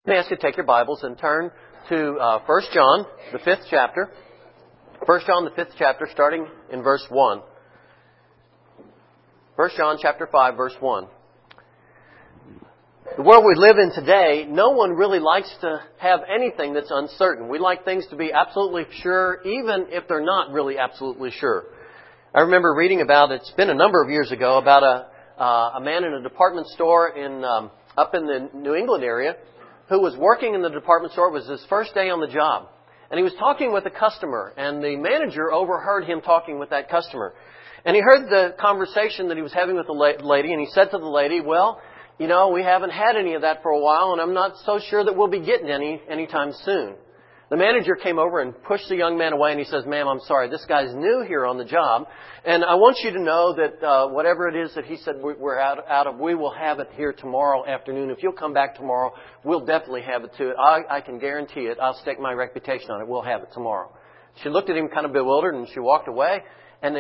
Let me ask you to take your Bibles and turn to 1 John, the 5th chapter. 1 John, the 5th chapter, starting in verse 1. 1 John chapter 5, verse 1. The world we live in today, no one really likes to have anything that's uncertain. We like things to be absolutely sure, even if they're not really absolutely sure. I remember reading about, it's been a number of years ago, about a man in a department store up in the New England area who was working in the department store. It was his first day on the job. And he was talking with a customer, and the manager overheard him talking with that customer. And he heard the conversation that he was having with the lady, and he said to the lady, "Well, you know, we haven't had any of that for a while, and I'm not so sure that we'll be getting any anytime soon." The manager came over and pushed the young man away, and he says, "Ma'am, I'm sorry, this guy's new here on the job, and I want you to know that whatever it is that he said we're out of, we will have it here tomorrow afternoon. If you'll come back tomorrow, we'll definitely have it too. I can guarantee it. I'll stake my reputation on it. We'll have it tomorrow." She looked at him kind of bewildered, and she walked away. And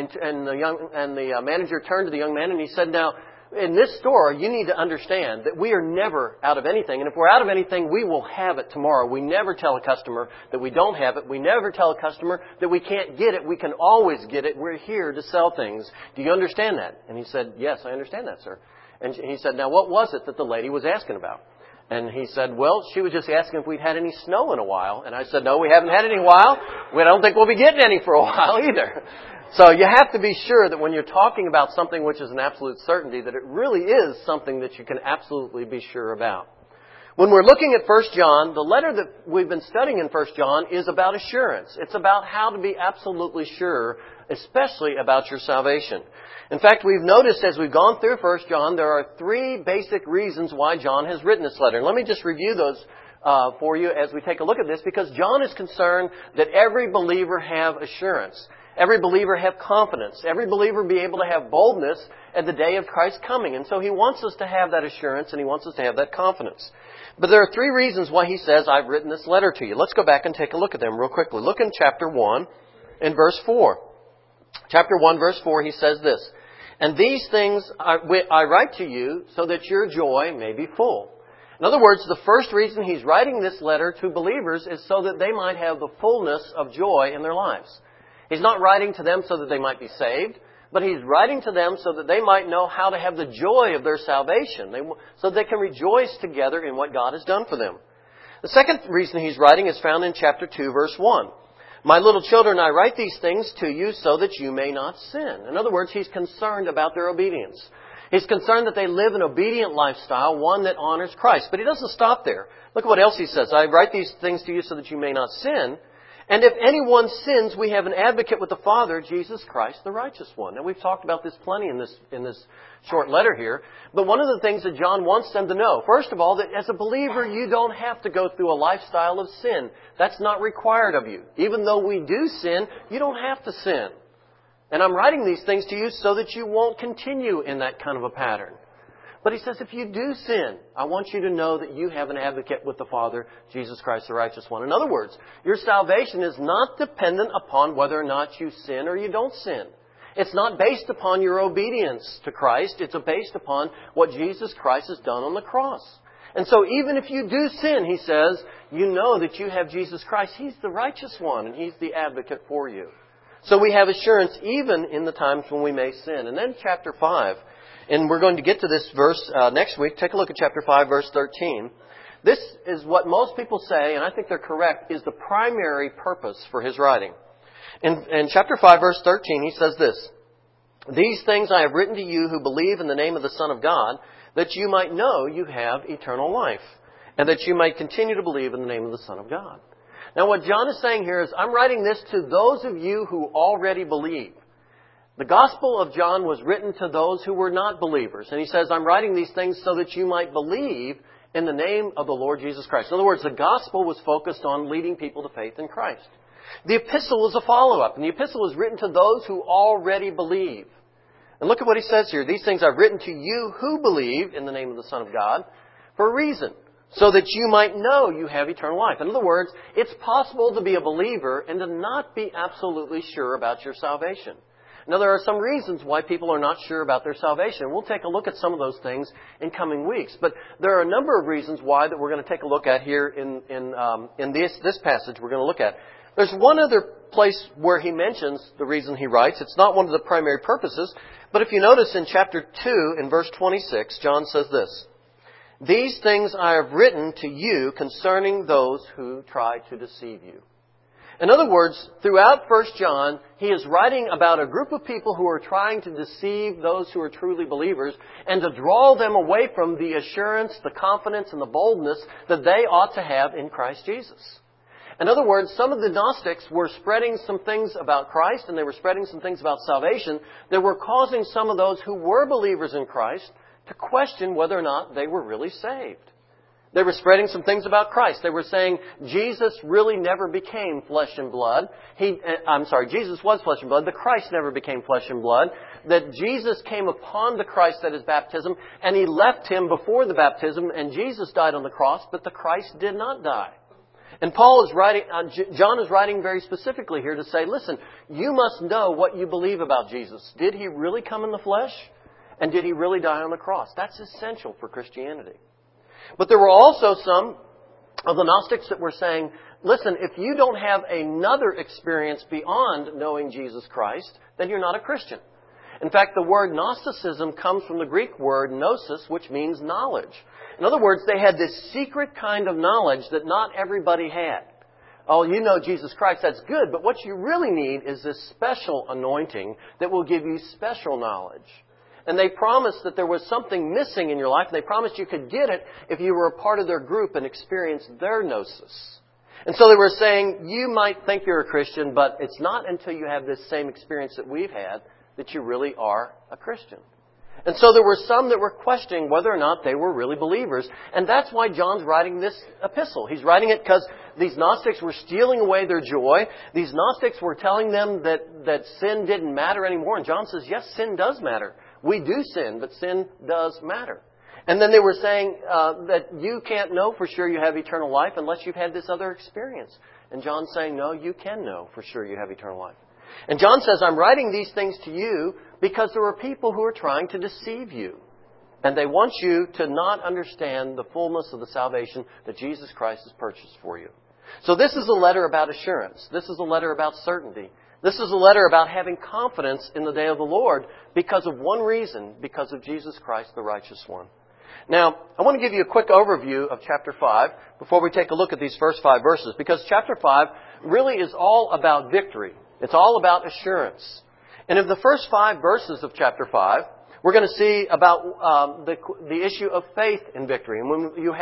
the manager turned to the young man, and he said, "Now, in this store, you need to understand that we are never out of anything. And if we're out of anything, we will have it tomorrow. We never tell a customer that we don't have it. We never tell a customer that we can't get it. We can always get it. We're here to sell things. Do you understand that?" And he said, "Yes, I understand that, sir." And he said, "Now, what was it that the lady was asking about?" And he said, "Well, she was just asking if we'd had any snow in a while." And I said, "No, we haven't had any in a while. We don't think we'll be getting any for a while either." So you have to be sure that when you're talking about something which is an absolute certainty, that it really is something that you can absolutely be sure about. When we're looking at 1 John, the letter that we've been studying in 1 John is about assurance. It's about how to be absolutely sure, especially about your salvation. In fact, we've noticed as we've gone through 1 John, there are three basic reasons why John has written this letter. And let me just review those for you as we take a look at this, because John is concerned that every believer have assurance. Every believer have confidence. Every believer be able to have boldness at the day of Christ's coming. And so he wants us to have that assurance, and he wants us to have that confidence. But there are three reasons why he says, "I've written this letter to you." Let's go back and take a look at them real quickly. Look in chapter 1 and verse 4. Chapter 1, verse 4, he says this, "And these things I write to you so that your joy may be full." In other words, the first reason he's writing this letter to believers is so that they might have the fullness of joy in their lives. He's not writing to them so that they might be saved, but he's writing to them so that they might know how to have the joy of their salvation, so they can rejoice together in what God has done for them. The second reason he's writing is found in chapter 2, verse 1. "My little children, I write these things to you so that you may not sin." In other words, he's concerned about their obedience. He's concerned that they live an obedient lifestyle, one that honors Christ. But he doesn't stop there. Look at what else he says. "I write these things to you so that you may not sin. And if anyone sins, we have an advocate with the Father, Jesus Christ, the righteous one." Now, we've talked about this plenty in this short letter here. But one of the things that John wants them to know, first of all, that as a believer, you don't have to go through a lifestyle of sin. That's not required of you. Even though we do sin, you don't have to sin. And I'm writing these things to you so that you won't continue in that kind of a pattern. But he says, if you do sin, I want you to know that you have an advocate with the Father, Jesus Christ, the righteous one. In other words, your salvation is not dependent upon whether or not you sin or you don't sin. It's not based upon your obedience to Christ. It's based upon what Jesus Christ has done on the cross. And so even if you do sin, he says, you know that you have Jesus Christ. He's the righteous one, and He's the advocate for you. So we have assurance even in the times when we may sin. And then chapter 5. And we're going to get to this verse next week. Take a look at chapter 5, verse 13. This is what most people say, and I think they're correct, is the primary purpose for his writing. In chapter 5, verse 13, he says this, "These things I have written to you who believe in the name of the Son of God, that you might know you have eternal life, and that you might continue to believe in the name of the Son of God." Now what John is saying here is, I'm writing this to those of you who already believe. The Gospel of John was written to those who were not believers. And he says, I'm writing these things so that you might believe in the name of the Lord Jesus Christ. In other words, the Gospel was focused on leading people to faith in Christ. The epistle was a follow-up. And the epistle was written to those who already believe. And look at what he says here. "These things I've written to you who believe in the name of the Son of God for a reason, so that you might know you have eternal life." In other words, it's possible to be a believer and to not be absolutely sure about your salvation. Now, there are some reasons why people are not sure about their salvation. We'll take a look at some of those things in coming weeks. But there are a number of reasons why that we're going to take a look at here in this passage we're going to look at. There's one other place where he mentions the reason he writes. It's not one of the primary purposes. But if you notice in chapter 2, in verse 26, John says this: "These things I have written to you concerning those who try to deceive you." In other words, throughout 1 John, he is writing about a group of people who are trying to deceive those who are truly believers and to draw them away from the assurance, the confidence, and the boldness that they ought to have in Christ Jesus. In other words, some of the Gnostics were spreading some things about Christ and they were spreading some things about salvation that were causing some of those who were believers in Christ to question whether or not they were really saved. They were spreading some things about Christ. They were saying Jesus really never became flesh and blood. Jesus was flesh and blood. The Christ never became flesh and blood. That Jesus came upon the Christ at His baptism and He left Him before the baptism and Jesus died on the cross, but the Christ did not die. And John is writing very specifically here to say, listen, you must know what you believe about Jesus. Did He really come in the flesh? And did He really die on the cross? That's essential for Christianity. But there were also some of the Gnostics that were saying, listen, if you don't have another experience beyond knowing Jesus Christ, then you're not a Christian. In fact, the word Gnosticism comes from the Greek word gnosis, which means knowledge. In other words, they had this secret kind of knowledge that not everybody had. Oh, you know Jesus Christ, that's good, but what you really need is this special anointing that will give you special knowledge. And they promised that there was something missing in your life, and they promised you could get it if you were a part of their group and experienced their gnosis. And so they were saying, you might think you're a Christian, but it's not until you have this same experience that we've had that you really are a Christian. And so there were some that were questioning whether or not they were really believers. And that's why John's writing this epistle. He's writing it because these Gnostics were stealing away their joy. These Gnostics were telling them that sin didn't matter anymore. And John says, yes, sin does matter. We do sin, but sin does matter. And then they were saying that you can't know for sure you have eternal life unless you've had this other experience. And John's saying, no, you can know for sure you have eternal life. And John says, I'm writing these things to you because there are people who are trying to deceive you. And they want you to not understand the fullness of the salvation that Jesus Christ has purchased for you. So this is a letter about assurance. This is a letter about certainty. This is a letter about having confidence in the day of the Lord because of one reason, because of Jesus Christ, the righteous one. Now, I want to give you a quick overview of chapter 5 before we take a look at these first 5 verses, because chapter 5 really is all about victory. It's all about assurance. And in the first 5 verses of chapter 5, we're going to see about the issue of faith in victory. And when you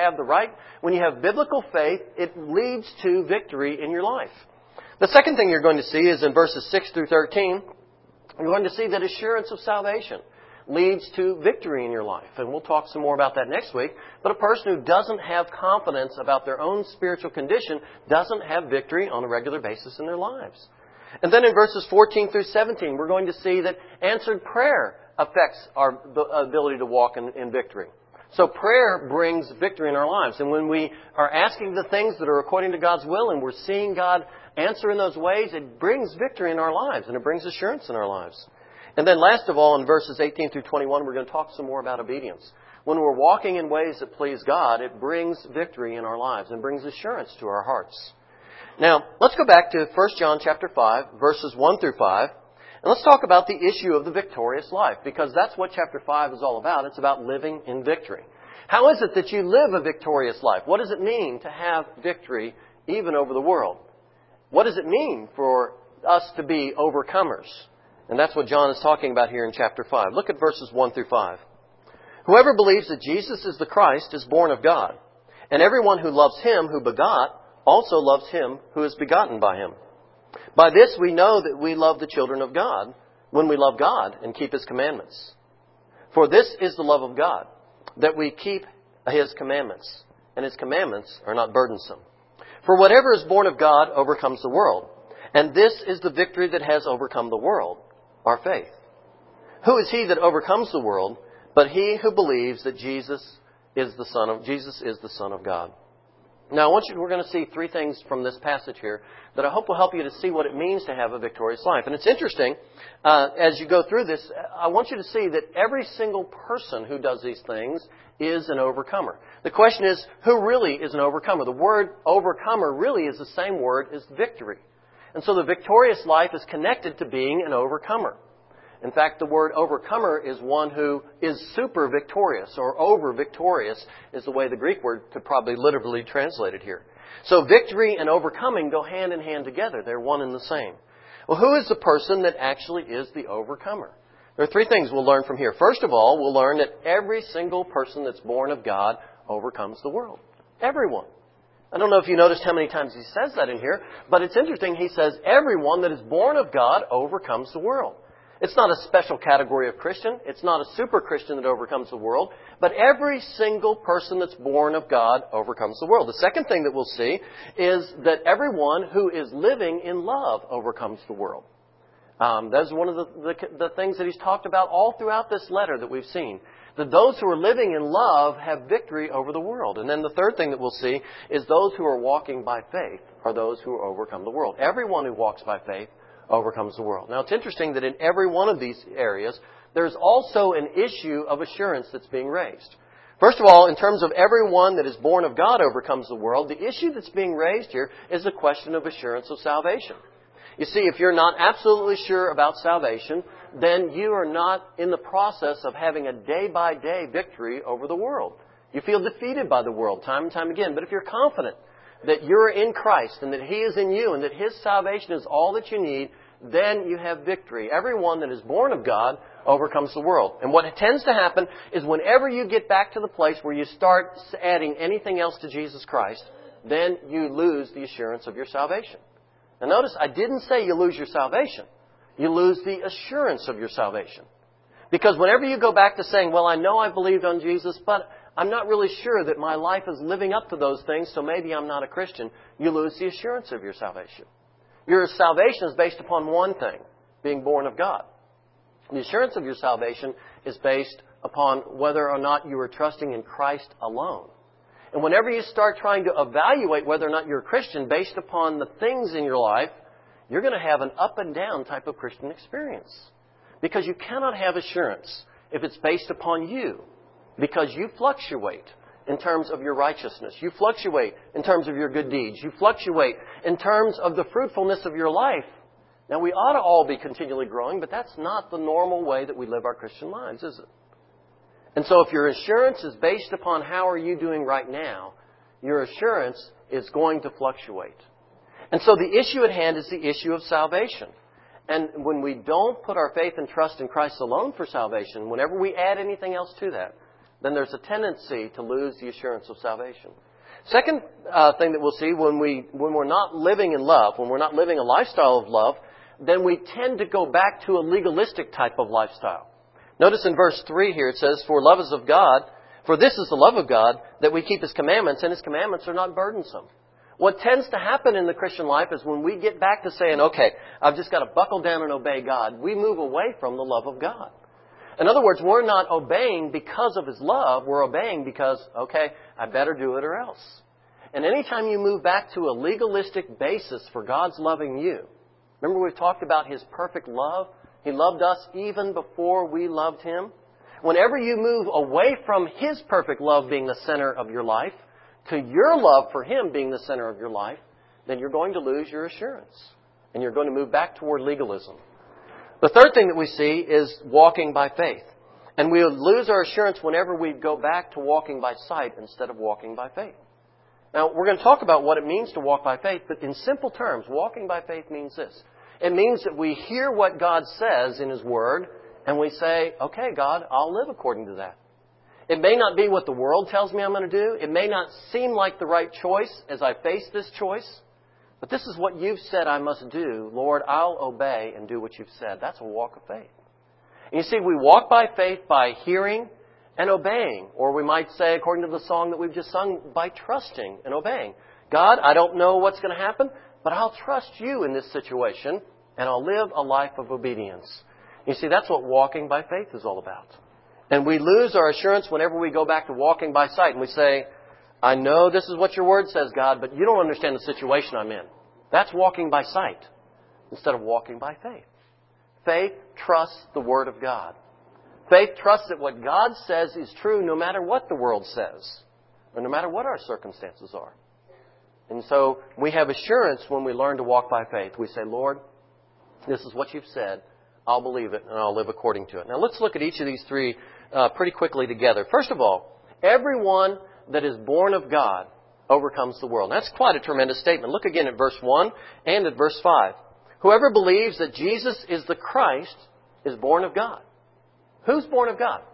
have biblical faith, it leads to victory in your life. The second thing you're going to see is in verses 6 through 13, you're going to see that assurance of salvation leads to victory in your life. And we'll talk some more about that next week. But a person who doesn't have confidence about their own spiritual condition doesn't have victory on a regular basis in their lives. And then in verses 14 through 17, we're going to see that answered prayer affects our ability to walk in victory. So prayer brings victory in our lives. And when we are asking the things that are according to God's will and we're seeing God answer in those ways, it brings victory in our lives and it brings assurance in our lives. And then last of all, in verses 18 through 21, we're going to talk some more about obedience. When we're walking in ways that please God, it brings victory in our lives and brings assurance to our hearts. Now, let's go back to 1 John chapter 5, verses 1 through 5. And let's talk about the issue of the victorious life, because that's what chapter 5 is all about. It's about living in victory. How is it that you live a victorious life? What does it mean to have victory even over the world? What does it mean for us to be overcomers? And that's what John is talking about here in chapter 5. Look at verses 1 through 5. Whoever believes that Jesus is the Christ is born of God, and everyone who loves Him who begot also loves Him who is begotten by Him. By this we know that we love the children of God, when we love God and keep His commandments. For this is the love of God, that we keep His commandments, and His commandments are not burdensome. For whatever is born of God overcomes the world, and this is the victory that has overcome the world, our faith. Who is he that overcomes the world, but he who believes that Jesus is the Son of God? Now, we're going to see three things from this passage here that I hope will help you to see what it means to have a victorious life. And it's interesting, as you go through this, I want you to see that every single person who does these things is an overcomer. The question is, who really is an overcomer? The word overcomer really is the same word as victory. And so the victorious life is connected to being an overcomer. In fact, the word overcomer is one who is super victorious, or over victorious is the way the Greek word could probably literally translate it here. So victory and overcoming go hand in hand together. They're one and the same. Well, who is the person that actually is the overcomer? There are three things we'll learn from here. First of all, we'll learn that every single person that's born of God overcomes the world. Everyone. I don't know if you noticed how many times he says that in here, but it's interesting. He says everyone that is born of God overcomes the world. It's not a special category of Christian. It's not a super Christian that overcomes the world. But every single person that's born of God overcomes the world. The second thing that we'll see is that everyone who is living in love overcomes the world. That's one of the things that he's talked about all throughout this letter that we've seen. That those who are living in love have victory over the world. And then the third thing that we'll see is those who are walking by faith are those who overcome the world. Everyone who walks by faith overcomes the world. Now, it's interesting that in every one of these areas, there's also an issue of assurance that's being raised. First of all, in terms of everyone that is born of God overcomes the world, the issue that's being raised here is the question of assurance of salvation. You see, if you're not absolutely sure about salvation, then you are not in the process of having a day-by-day victory over the world. You feel defeated by the world time and time again. But if you're confident that you're in Christ and that He is in you and that His salvation is all that you need, then you have victory. Everyone that is born of God overcomes the world. And what tends to happen is whenever you get back to the place where you start adding anything else to Jesus Christ, then you lose the assurance of your salvation. Now notice, I didn't say you lose your salvation. You lose the assurance of your salvation. Because whenever you go back to saying, well, I know I believed on Jesus, but I'm not really sure that my life is living up to those things, so maybe I'm not a Christian, you lose the assurance of your salvation. Your salvation is based upon one thing, being born of God. The assurance of your salvation is based upon whether or not you are trusting in Christ alone. And whenever you start trying to evaluate whether or not you're a Christian based upon the things in your life, you're going to have an up and down type of Christian experience. Because you cannot have assurance if it's based upon you. Because you fluctuate in terms of your righteousness. You fluctuate in terms of your good deeds. You fluctuate in terms of the fruitfulness of your life. Now, we ought to all be continually growing, but that's not the normal way that we live our Christian lives, is it? And so if your assurance is based upon how are you doing right now, your assurance is going to fluctuate. And so the issue at hand is the issue of salvation. And when we don't put our faith and trust in Christ alone for salvation, whenever we add anything else to that, then there's a tendency to lose the assurance of salvation. Second thing that we'll see, when we're not living in love, when we're not living a lifestyle of love, then we tend to go back to a legalistic type of lifestyle. Notice in verse 3 here it says, for love is of God, for this is the love of God, that we keep His commandments, and His commandments are not burdensome. What tends to happen in the Christian life is when we get back to saying, okay, I've just got to buckle down and obey God, we move away from the love of God. In other words, we're not obeying because of His love. We're obeying because, okay, I better do it or else. And anytime you move back to a legalistic basis for God's loving you, remember we've talked about His perfect love? He loved us even before we loved Him. Whenever you move away from His perfect love being the center of your life to your love for Him being the center of your life, then you're going to lose your assurance. And you're going to move back toward legalism. The third thing that we see is walking by faith. And we lose our assurance whenever we go back to walking by sight instead of walking by faith. Now, we're going to talk about what it means to walk by faith, but in simple terms, walking by faith means this. It means that we hear what God says in His Word, and we say, okay, God, I'll live according to that. It may not be what the world tells me I'm going to do. It may not seem like the right choice as I face this choice. But this is what You've said I must do. Lord, I'll obey and do what You've said. That's a walk of faith. And you see, we walk by faith by hearing and obeying. Or we might say, according to the song that we've just sung, by trusting and obeying. God, I don't know what's going to happen, but I'll trust You in this situation, and I'll live a life of obedience. You see, that's what walking by faith is all about. And we lose our assurance whenever we go back to walking by sight and we say, I know this is what your Word says, God, but you don't understand the situation I'm in. That's walking by sight instead of walking by faith. Faith trusts the Word of God. Faith trusts that what God says is true no matter what the world says, or no matter what our circumstances are. And so we have assurance when we learn to walk by faith. We say, Lord, this is what you've said. I'll believe it and I'll live according to it. Now let's look at each of these three pretty quickly together. First of all, everyone that is born of God overcomes the world. That's quite a tremendous statement. Look again at verse 1 and at verse 5. Whoever believes that Jesus is the Christ is born of God. Who's born of God?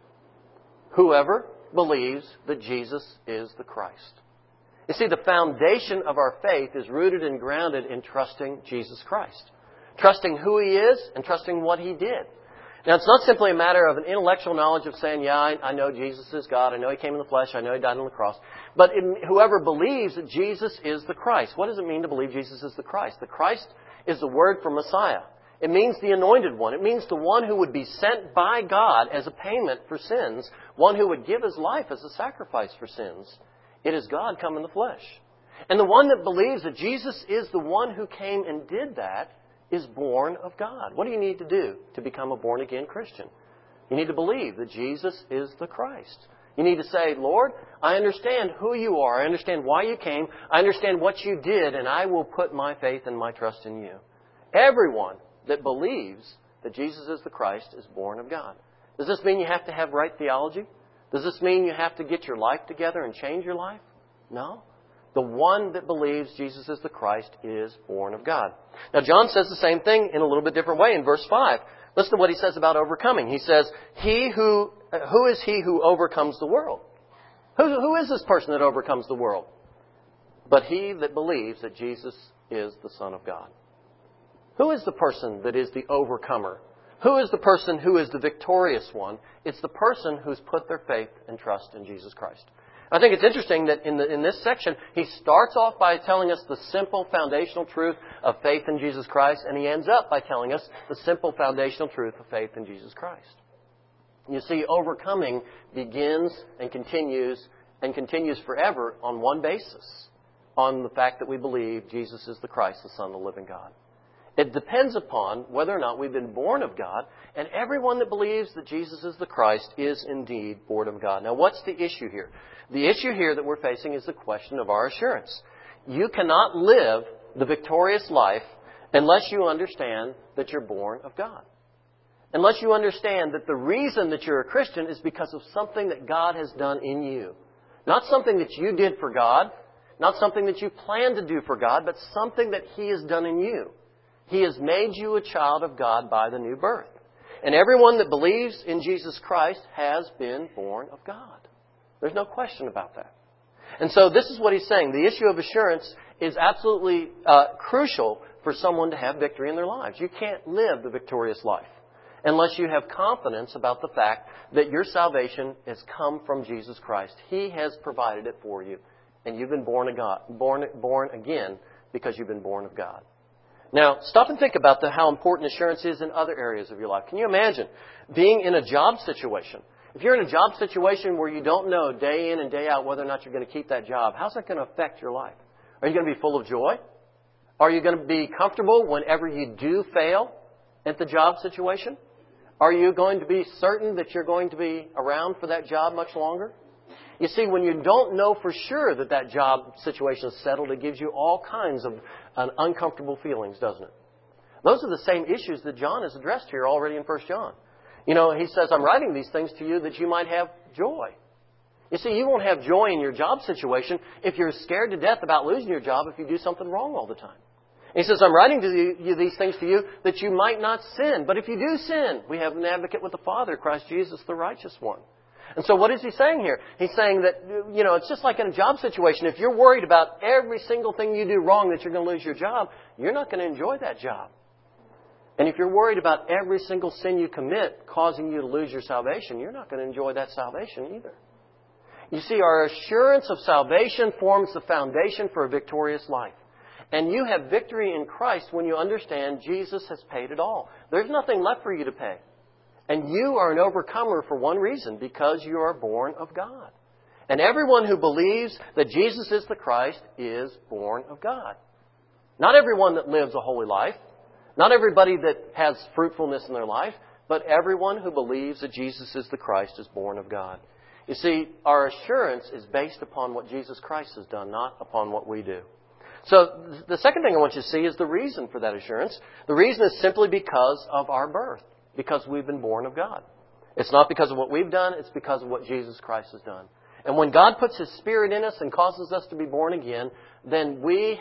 Whoever believes that Jesus is the Christ. You see, the foundation of our faith is rooted and grounded in trusting Jesus Christ. Trusting who He is and trusting what He did. Now, it's not simply a matter of an intellectual knowledge of saying, yeah, I know Jesus is God. I know He came in the flesh. I know He died on the cross. But whoever believes that Jesus is the Christ. What does it mean to believe Jesus is the Christ? The Christ is the word for Messiah. It means the anointed one. It means the one who would be sent by God as a payment for sins. One who would give His life as a sacrifice for sins. It is God come in the flesh. And the one that believes that Jesus is the one who came and did that is born of God. What do you need to do to become a born-again Christian? You need to believe that Jesus is the Christ. You need to say, Lord, I understand who you are. I understand why you came. I understand what you did, and I will put my faith and my trust in you. Everyone that believes that Jesus is the Christ is born of God. Does this mean you have to have right theology? Does this mean you have to get your life together and change your life? No. The one that believes Jesus is the Christ is born of God. Now, John says the same thing in a little bit different way in verse 5. Listen to what he says about overcoming. He says, who is he who overcomes the world? Who is this person that overcomes the world? But he that believes that Jesus is the Son of God. Who is the person that is the overcomer? Who is the person who is the victorious one? It's the person who's put their faith and trust in Jesus Christ. I think it's interesting that in this section, he starts off by telling us the simple foundational truth of faith in Jesus Christ, and he ends up by telling us the simple foundational truth of faith in Jesus Christ. You see, overcoming begins and continues forever on one basis, on the fact that we believe Jesus is the Christ, the Son of the living God. It depends upon whether or not we've been born of God, and everyone that believes that Jesus is the Christ is indeed born of God. Now, what's the issue here? The issue here that we're facing is the question of our assurance. You cannot live the victorious life unless you understand that you're born of God. Unless you understand that the reason that you're a Christian is because of something that God has done in you. Not something that you did for God, not something that you plan to do for God, but something that He has done in you. He has made you a child of God by the new birth. And everyone that believes in Jesus Christ has been born of God. There's no question about that. And so this is what he's saying. The issue of assurance is absolutely crucial for someone to have victory in their lives. You can't live the victorious life unless you have confidence about the fact that your salvation has come from Jesus Christ. He has provided it for you. And you've been born again because you've been born of God. Now, stop and think about how important assurance is in other areas of your life. Can you imagine being in a job situation? If you're in a job situation where you don't know day in and day out whether or not you're going to keep that job, how's that going to affect your life? Are you going to be full of joy? Are you going to be comfortable whenever you do fail at the job situation? Are you going to be certain that you're going to be around for that job much longer? You see, when you don't know for sure that job situation is settled, it gives you all kinds of uncomfortable feelings, doesn't it? Those are the same issues that John has addressed here already in 1 John. You know, he says, I'm writing these things to you that you might have joy. You see, you won't have joy in your job situation if you're scared to death about losing your job if you do something wrong all the time. He says, I'm writing to you these things to you that you might not sin. But if you do sin, we have an advocate with the Father, Christ Jesus, the righteous one. And so what is he saying here? He's saying that, it's just like in a job situation. If you're worried about every single thing you do wrong that you're going to lose your job, you're not going to enjoy that job. And if you're worried about every single sin you commit causing you to lose your salvation, you're not going to enjoy that salvation either. You see, our assurance of salvation forms the foundation for a victorious life. And you have victory in Christ when you understand Jesus has paid it all. There's nothing left for you to pay. And you are an overcomer for one reason, because you are born of God. And everyone who believes that Jesus is the Christ is born of God. Not everyone that lives a holy life, not everybody that has fruitfulness in their life, but everyone who believes that Jesus is the Christ is born of God. You see, our assurance is based upon what Jesus Christ has done, not upon what we do. So the second thing I want you to see is the reason for that assurance. The reason is simply because of our birth, because we've been born of God. It's not because of what we've done, it's because of what Jesus Christ has done. And when God puts His Spirit in us and causes us to be born again, then we've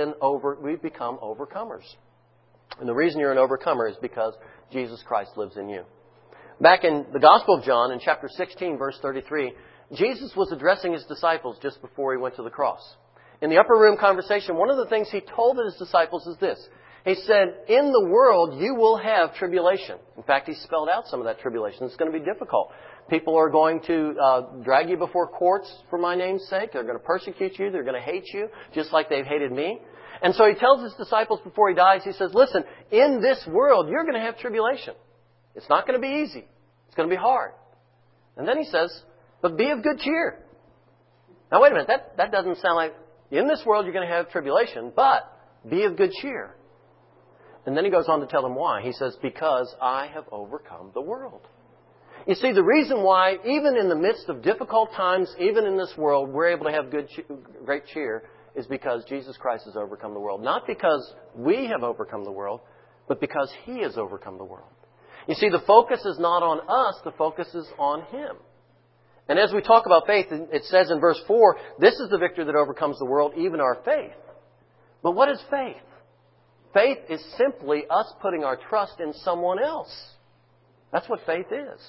become overcomers. And the reason you're an overcomer is because Jesus Christ lives in you. Back in the Gospel of John, in chapter 16, verse 33, Jesus was addressing His disciples just before He went to the cross. In the upper room conversation, one of the things He told His disciples is this. He said, in the world you will have tribulation. In fact, He spelled out some of that tribulation. It's going to be difficult. People are going to drag you before courts for my name's sake. They're going to persecute you. They're going to hate you, just like they've hated me. And so He tells His disciples before He dies, He says, listen, in this world you're going to have tribulation. It's not going to be easy. It's going to be hard. And then He says, but be of good cheer. Now wait a minute, that doesn't sound like, in this world you're going to have tribulation, but be of good cheer. And then He goes on to tell them why. He says, because I have overcome the world. You see, the reason why, even in the midst of difficult times, even in this world, we're able to have great cheer is because Jesus Christ has overcome the world. Not because we have overcome the world, but because He has overcome the world. You see, the focus is not on us, the focus is on Him. And as we talk about faith, it says in verse 4, this is the victory that overcomes the world, even our faith. But what is faith? Faith is simply us putting our trust in someone else. That's what faith is.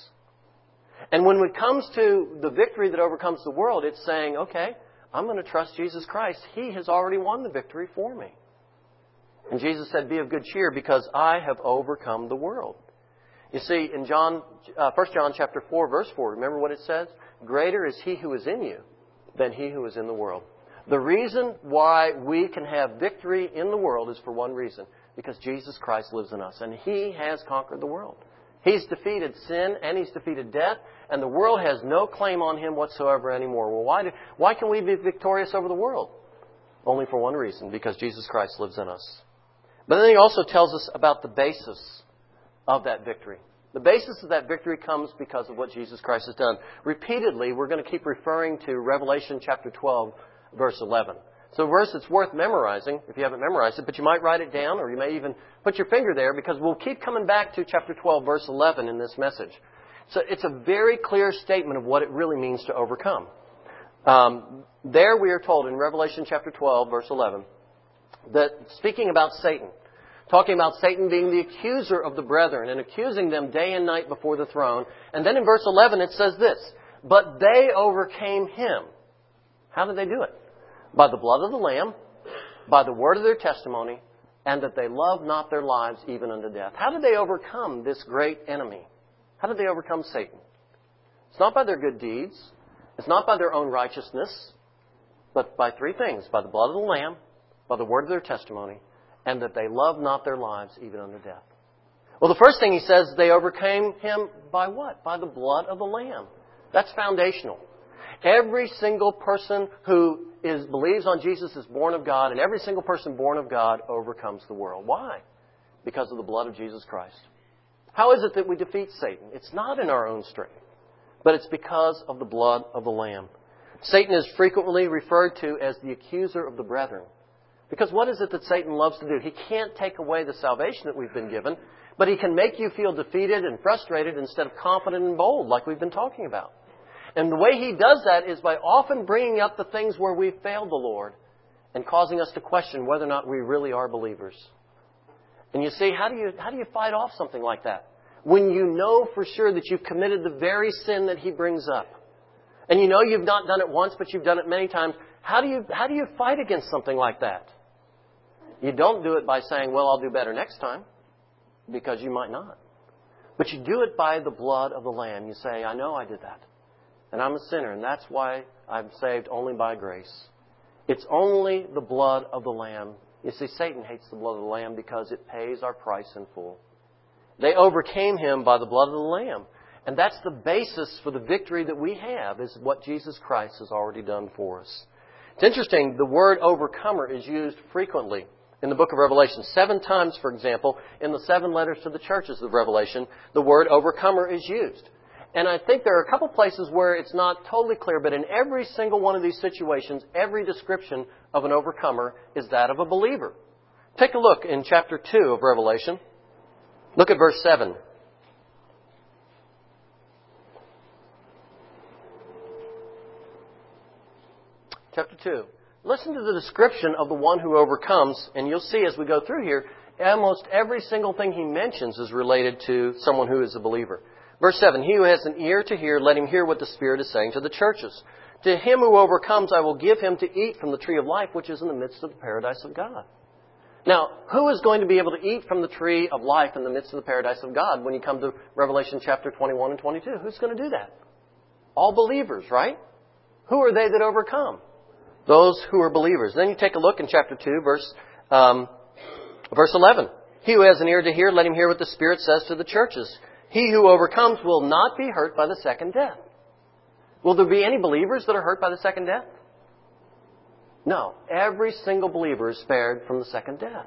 And when it comes to the victory that overcomes the world, it's saying, okay, I'm going to trust Jesus Christ. He has already won the victory for me. And Jesus said, be of good cheer because I have overcome the world. You see, in 1 John chapter 4, verse 4, remember what it says? Greater is He who is in you than he who is in the world. The reason why we can have victory in the world is for one reason, because Jesus Christ lives in us, and He has conquered the world. He's defeated sin and He's defeated death, and the world has no claim on Him whatsoever anymore. Well, why can we be victorious over the world? Only for one reason, because Jesus Christ lives in us. But then He also tells us about the basis of that victory. The basis of that victory comes because of what Jesus Christ has done. Repeatedly, we're going to keep referring to Revelation chapter 12, verse 11. So a verse that's worth memorizing, if you haven't memorized it, but you might write it down, or you may even put your finger there, because we'll keep coming back to chapter 12, verse 11 in this message. So it's a very clear statement of what it really means to overcome. There we are told in Revelation chapter 12, verse 11, that speaking about Satan, talking about Satan being the accuser of the brethren and accusing them day and night before the throne. And then in verse 11 it says this, but they overcame him. How did they do it? By the blood of the Lamb, by the word of their testimony, and that they loved not their lives even unto death. How did they overcome this great enemy? How did they overcome Satan? It's not by their good deeds. It's not by their own righteousness, but by three things. By the blood of the Lamb, by the word of their testimony, and that they loved not their lives even unto death. Well, the first thing he says, they overcame him by what? By the blood of the Lamb. That's foundational. Every single person who believes on Jesus is born of God, and every single person born of God overcomes the world. Why? Because of the blood of Jesus Christ. How is it that we defeat Satan? It's not in our own strength, but it's because of the blood of the Lamb. Satan is frequently referred to as the accuser of the brethren. Because what is it that Satan loves to do? He can't take away the salvation that we've been given, but he can make you feel defeated and frustrated instead of confident and bold, like we've been talking about. And the way he does that is by often bringing up the things where we've failed the Lord and causing us to question whether or not we really are believers. And you see, how do you fight off something like that? When you know for sure that you've committed the very sin that he brings up. And you know you've not done it once, but you've done it many times. How do you fight against something like that? You don't do it by saying, well, I'll do better next time, because you might not. But you do it by the blood of the Lamb. You say, I know I did that. And I'm a sinner, and that's why I'm saved only by grace. It's only the blood of the Lamb. You see, Satan hates the blood of the Lamb because it pays our price in full. They overcame him by the blood of the Lamb. And that's the basis for the victory that we have, is what Jesus Christ has already done for us. It's interesting, the word overcomer is used frequently in the book of Revelation. 7 times, for example, in the 7 letters to the churches of Revelation, the word overcomer is used. And I think there are a couple places where it's not totally clear, but in every single one of these situations, every description of an overcomer is that of a believer. Take a look in chapter 2 of Revelation. Look at verse 7. Chapter 2. Listen to the description of the one who overcomes, and you'll see as we go through here, almost every single thing he mentions is related to someone who is a believer. Verse 7, he who has an ear to hear, let him hear what the Spirit is saying to the churches. To him who overcomes, I will give him to eat from the tree of life, which is in the midst of the paradise of God. Now, who is going to be able to eat from the tree of life in the midst of the paradise of God when you come to Revelation chapter 21 and 22? Who's going to do that? All believers, right? Who are they that overcome? Those who are believers. Then you take a look in chapter 2, verse 11. He who has an ear to hear, let him hear what the Spirit says to the churches. He who overcomes will not be hurt by the second death. Will there be any believers that are hurt by the second death? No. Every single believer is spared from the second death.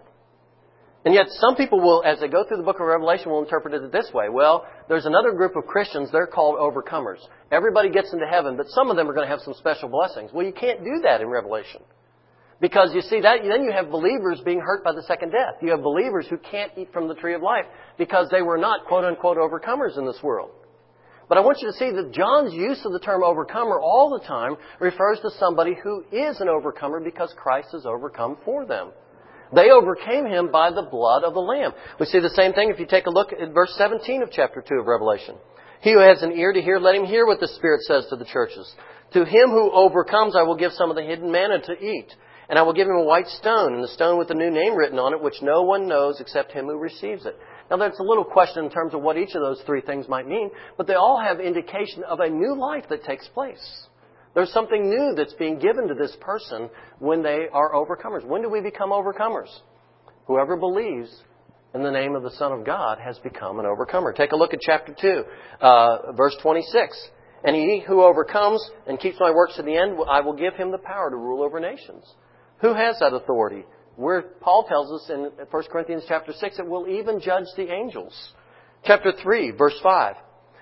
And yet some people will, as they go through the book of Revelation, will interpret it this way. Well, there's another group of Christians, they're called overcomers. Everybody gets into heaven, but some of them are going to have some special blessings. Well, you can't do that in Revelation. Because you see, that then you have believers being hurt by the second death. You have believers who can't eat from the tree of life because they were not, quote-unquote, overcomers in this world. But I want you to see that John's use of the term overcomer all the time refers to somebody who is an overcomer because Christ has overcome for them. They overcame him by the blood of the Lamb. We see the same thing if you take a look at verse 17 of chapter 2 of Revelation. He who has an ear to hear, let him hear what the Spirit says to the churches. To him who overcomes, I will give some of the hidden manna to eat. And I will give him a white stone, and the stone with a new name written on it, which no one knows except him who receives it. Now, there's a little question in terms of what each of those 3 things might mean, but they all have indication of a new life that takes place. There's something new that's being given to this person when they are overcomers. When do we become overcomers? Whoever believes in the name of the Son of God has become an overcomer. Take a look at chapter 2, verse 26. And he who overcomes and keeps my works to the end, I will give him the power to rule over nations. Who has that authority? Where Paul tells us in 1 Corinthians chapter 6, it will even judge the angels. Chapter 3, verse 5.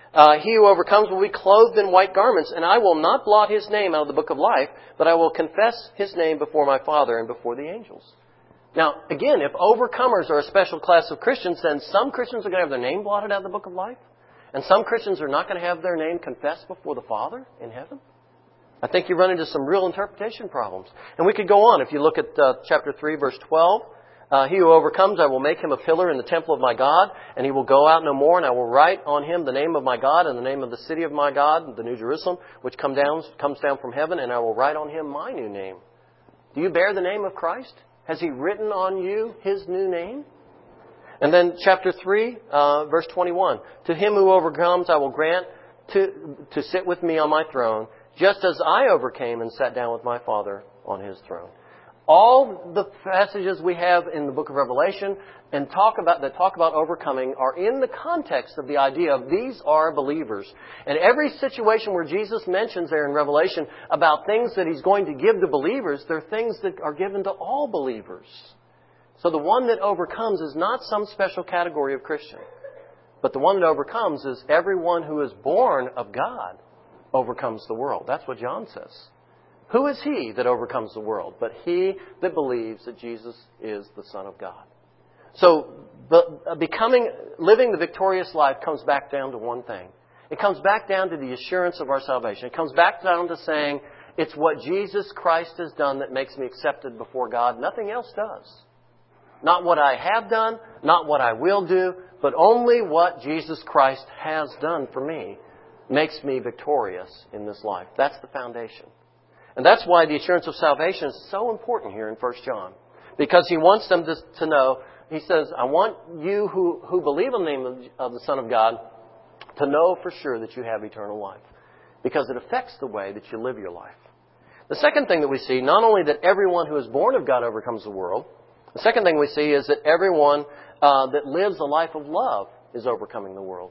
He who overcomes will be clothed in white garments, and I will not blot his name out of the book of life, but I will confess his name before my Father and before the angels. Now, again, if overcomers are a special class of Christians, then some Christians are going to have their name blotted out of the book of life, and some Christians are not going to have their name confessed before the Father in heaven. I think you run into some real interpretation problems. And we could go on. If you look at chapter 3, verse 12, he who overcomes, I will make him a pillar in the temple of my God, and he will go out no more, and I will write on him the name of my God and the name of the city of my God, the New Jerusalem, which comes down from heaven, and I will write on him my new name. Do you bear the name of Christ? Has he written on you his new name? And then chapter 3, verse 21, to him who overcomes, I will grant to sit with me on my throne, just as I overcame and sat down with my Father on his throne. All the passages we have in the book of Revelation that talk about overcoming are in the context of the idea of these are believers. And every situation where Jesus mentions there in Revelation about things that he's going to give to believers, they're things that are given to all believers. So the one that overcomes is not some special category of Christian. But the one that overcomes is everyone who is born of God overcomes the world. That's what John says. Who is he that overcomes the world? But he that believes that Jesus is the Son of God. So living the victorious life comes back down to one thing. It comes back down to the assurance of our salvation. It comes back down to saying, it's what Jesus Christ has done that makes me accepted before God. Nothing else does. Not what I have done, not what I will do, but only what Jesus Christ has done for me makes me victorious in this life. That's the foundation. And that's why the assurance of salvation is so important here in 1 John. Because he wants them to know, he says, I want you who believe in the name of the Son of God to know for sure that you have eternal life. Because it affects the way that you live your life. The second thing that we see, not only that everyone who is born of God overcomes the world, the second thing we see is that everyone that lives a life of love is overcoming the world.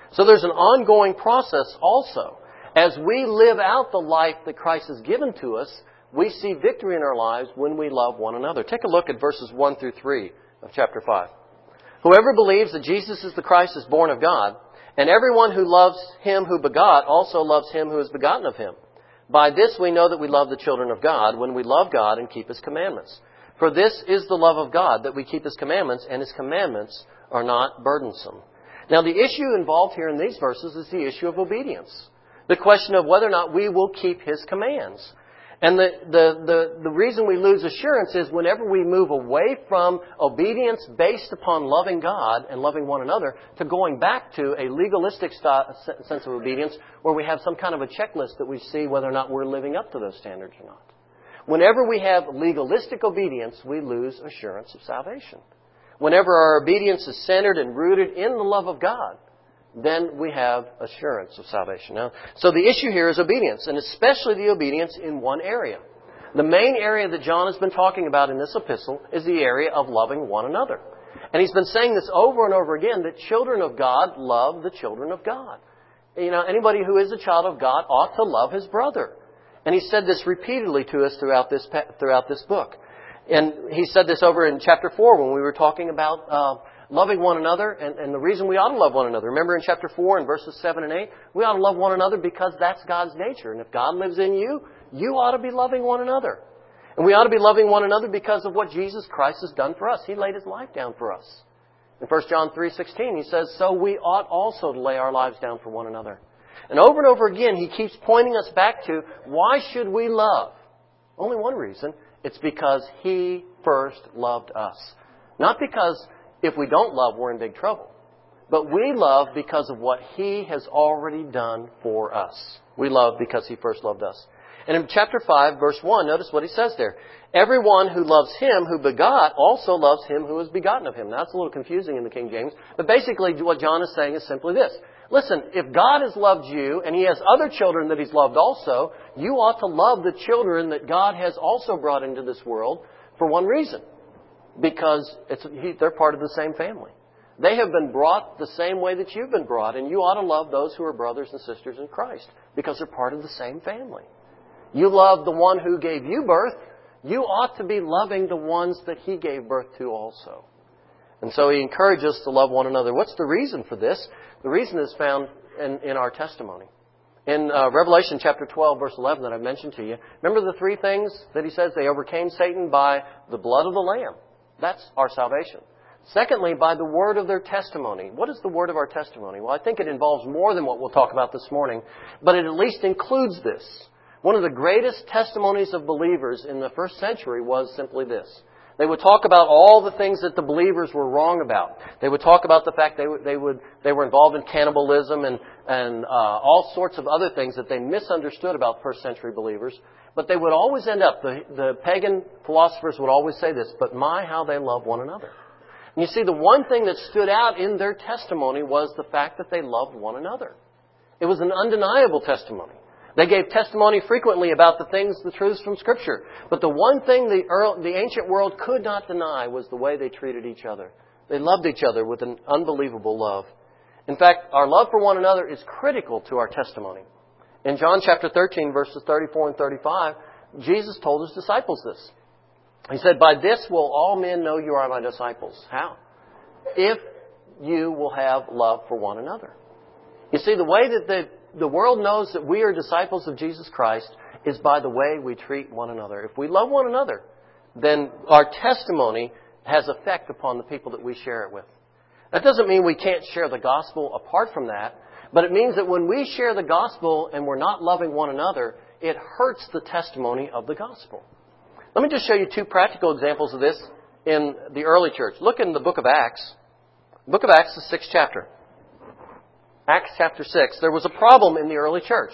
So there's an ongoing process also. As we live out the life that Christ has given to us, we see victory in our lives when we love one another. Take a look at verses 1 through 3 of chapter 5. Whoever believes that Jesus is the Christ is born of God, and everyone who loves Him who begot also loves Him who is begotten of Him. By this we know that we love the children of God, when we love God and keep His commandments. For this is the love of God, that we keep His commandments, and His commandments are not burdensome. Now the issue involved here in these verses is the issue of obedience. The question of whether or not we will keep His commands. And the reason we lose assurance is whenever we move away from obedience based upon loving God and loving one another to going back to a legalistic sense of obedience where we have some kind of a checklist that we see whether or not we're living up to those standards or not. Whenever we have legalistic obedience, we lose assurance of salvation. Whenever our obedience is centered and rooted in the love of God, then we have assurance of salvation. Now, so the issue here is obedience, and especially the obedience in one area. The main area that John has been talking about in this epistle is the area of loving one another. And he's been saying this over and over again, that children of God love the children of God. You know, anybody who is a child of God ought to love his brother. And he said this repeatedly to us throughout this book. And he said this over in chapter 4 when we were talking about loving one another and the reason we ought to love one another. Remember in chapter 4 and verses 7 and 8, we ought to love one another because that's God's nature. And if God lives in you, you ought to be loving one another. And we ought to be loving one another because of what Jesus Christ has done for us. He laid His life down for us. In 1 John 3:16, he says, so we ought also to lay our lives down for one another. And over again, he keeps pointing us back to, why should we love? Only one reason. It's because He first loved us. Not because if we don't love, we're in big trouble. But we love because of what He has already done for us. We love because He first loved us. And in chapter 5, verse 1, notice what he says there. Everyone who loves Him who begot also loves Him who is begotten of Him. Now, that's a little confusing in the King James. But basically, what John is saying is simply this. Listen, if God has loved you and He has other children that He's loved also, you ought to love the children that God has also brought into this world for one reason. Because they're part of the same family. They have been brought the same way that you've been brought, and you ought to love those who are brothers and sisters in Christ because they're part of the same family. You love the one who gave you birth. You ought to be loving the ones that He gave birth to also. And so he encourages us to love one another. What's the reason for this? The reason is found in our testimony. In Revelation chapter 12, verse 11 that I've mentioned to you, remember the three things that he says? They overcame Satan by the blood of the Lamb. That's our salvation. Secondly, by the word of their testimony. What is the word of our testimony? Well, I think it involves more than what we'll talk about this morning, but it at least includes this. One of the greatest testimonies of believers in the first century was simply this. They would talk about all the things that the believers were wrong about. They would talk about the fact they were involved in cannibalism and all sorts of other things that they misunderstood about first century believers. But they would always end up, the pagan philosophers would always say this, but my, how they love one another. And you see, the one thing that stood out in their testimony was the fact that they loved one another. It was an undeniable testimony. They gave testimony frequently about the truths from Scripture. But the one thing the ancient world could not deny was the way they treated each other. They loved each other with an unbelievable love. In fact, our love for one another is critical to our testimony. In John chapter 13, verses 34 and 35, Jesus told His disciples this. He said, by this will all men know you are my disciples. How? If you will have love for one another. You see, the way that the world knows that we are disciples of Jesus Christ is by the way we treat one another. If we love one another, then our testimony has effect upon the people that we share it with. That doesn't mean we can't share the gospel apart from that, but it means that when we share the gospel and we're not loving one another, it hurts the testimony of the gospel. Let me just show you two practical examples of this in the early church. Look in the book of Acts. The book of Acts, the 6th chapter. Acts chapter 6. There was a problem in the early church.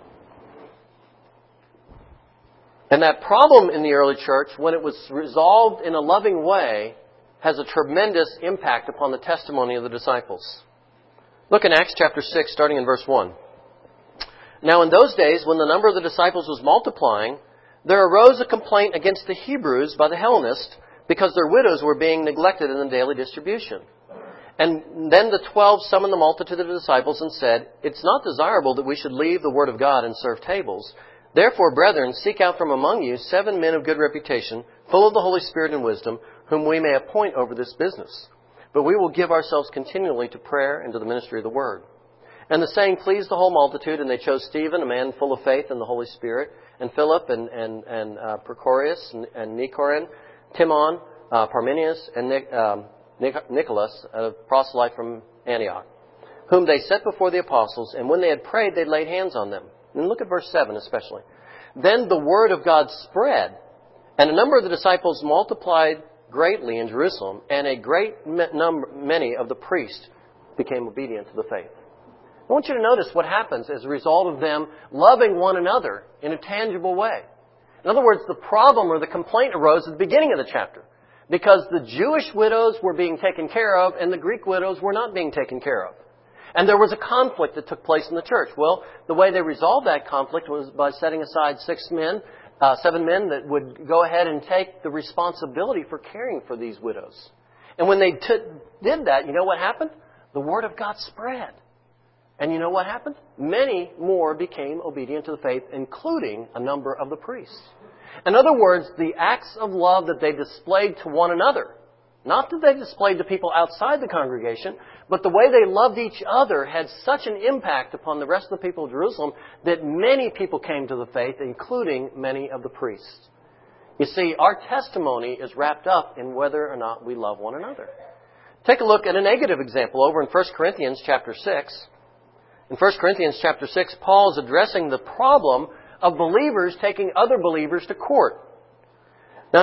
And that problem in the early church, when it was resolved in a loving way, has a tremendous impact upon the testimony of the disciples. Look in Acts chapter 6, starting in verse 1. Now in those days, when the number of the disciples was multiplying, there arose a complaint against the Hebrews by the Hellenists, because their widows were being neglected in the daily distribution. And then the 12 summoned the multitude of the disciples and said, "It's not desirable that we should leave the word of God and serve tables. Therefore, brethren, seek out from among you 7 men of good reputation, full of the Holy Spirit and wisdom, whom we may appoint over this business. But we will give ourselves continually to prayer and to the ministry of the word." And the saying pleased the whole multitude, and they chose Stephen, a man full of faith and the Holy Spirit, and Philip, and Prochorus, and Nicanor, Timon, Parmenius, and Nicholas, a proselyte from Antioch, whom they set before the apostles, and when they had prayed, they laid hands on them. And look at verse 7 especially. Then the word of God spread, and a number of the disciples multiplied greatly in Jerusalem, and a great many of the priests became obedient to the faith. I want you to notice what happens as a result of them loving one another in a tangible way. In other words, the problem or the complaint arose at the beginning of the chapter, because the Jewish widows were being taken care of and the Greek widows were not being taken care of. And there was a conflict that took place in the church. Well, the way they resolved that conflict was by setting aside 7 men that would go ahead and take the responsibility for caring for these widows. And when they did that, you know what happened? The word of God spread. And you know what happened? Many more became obedient to the faith, including a number of the priests. In other words, the acts of love that they displayed to one another, not that they displayed to people outside the congregation, but the way they loved each other had such an impact upon the rest of the people of Jerusalem that many people came to the faith, including many of the priests. You see, our testimony is wrapped up in whether or not we love one another. Take a look at a negative example over in 1 Corinthians chapter 6. In 1 Corinthians chapter 6, Paul is addressing the problem of believers taking other believers to court. Now,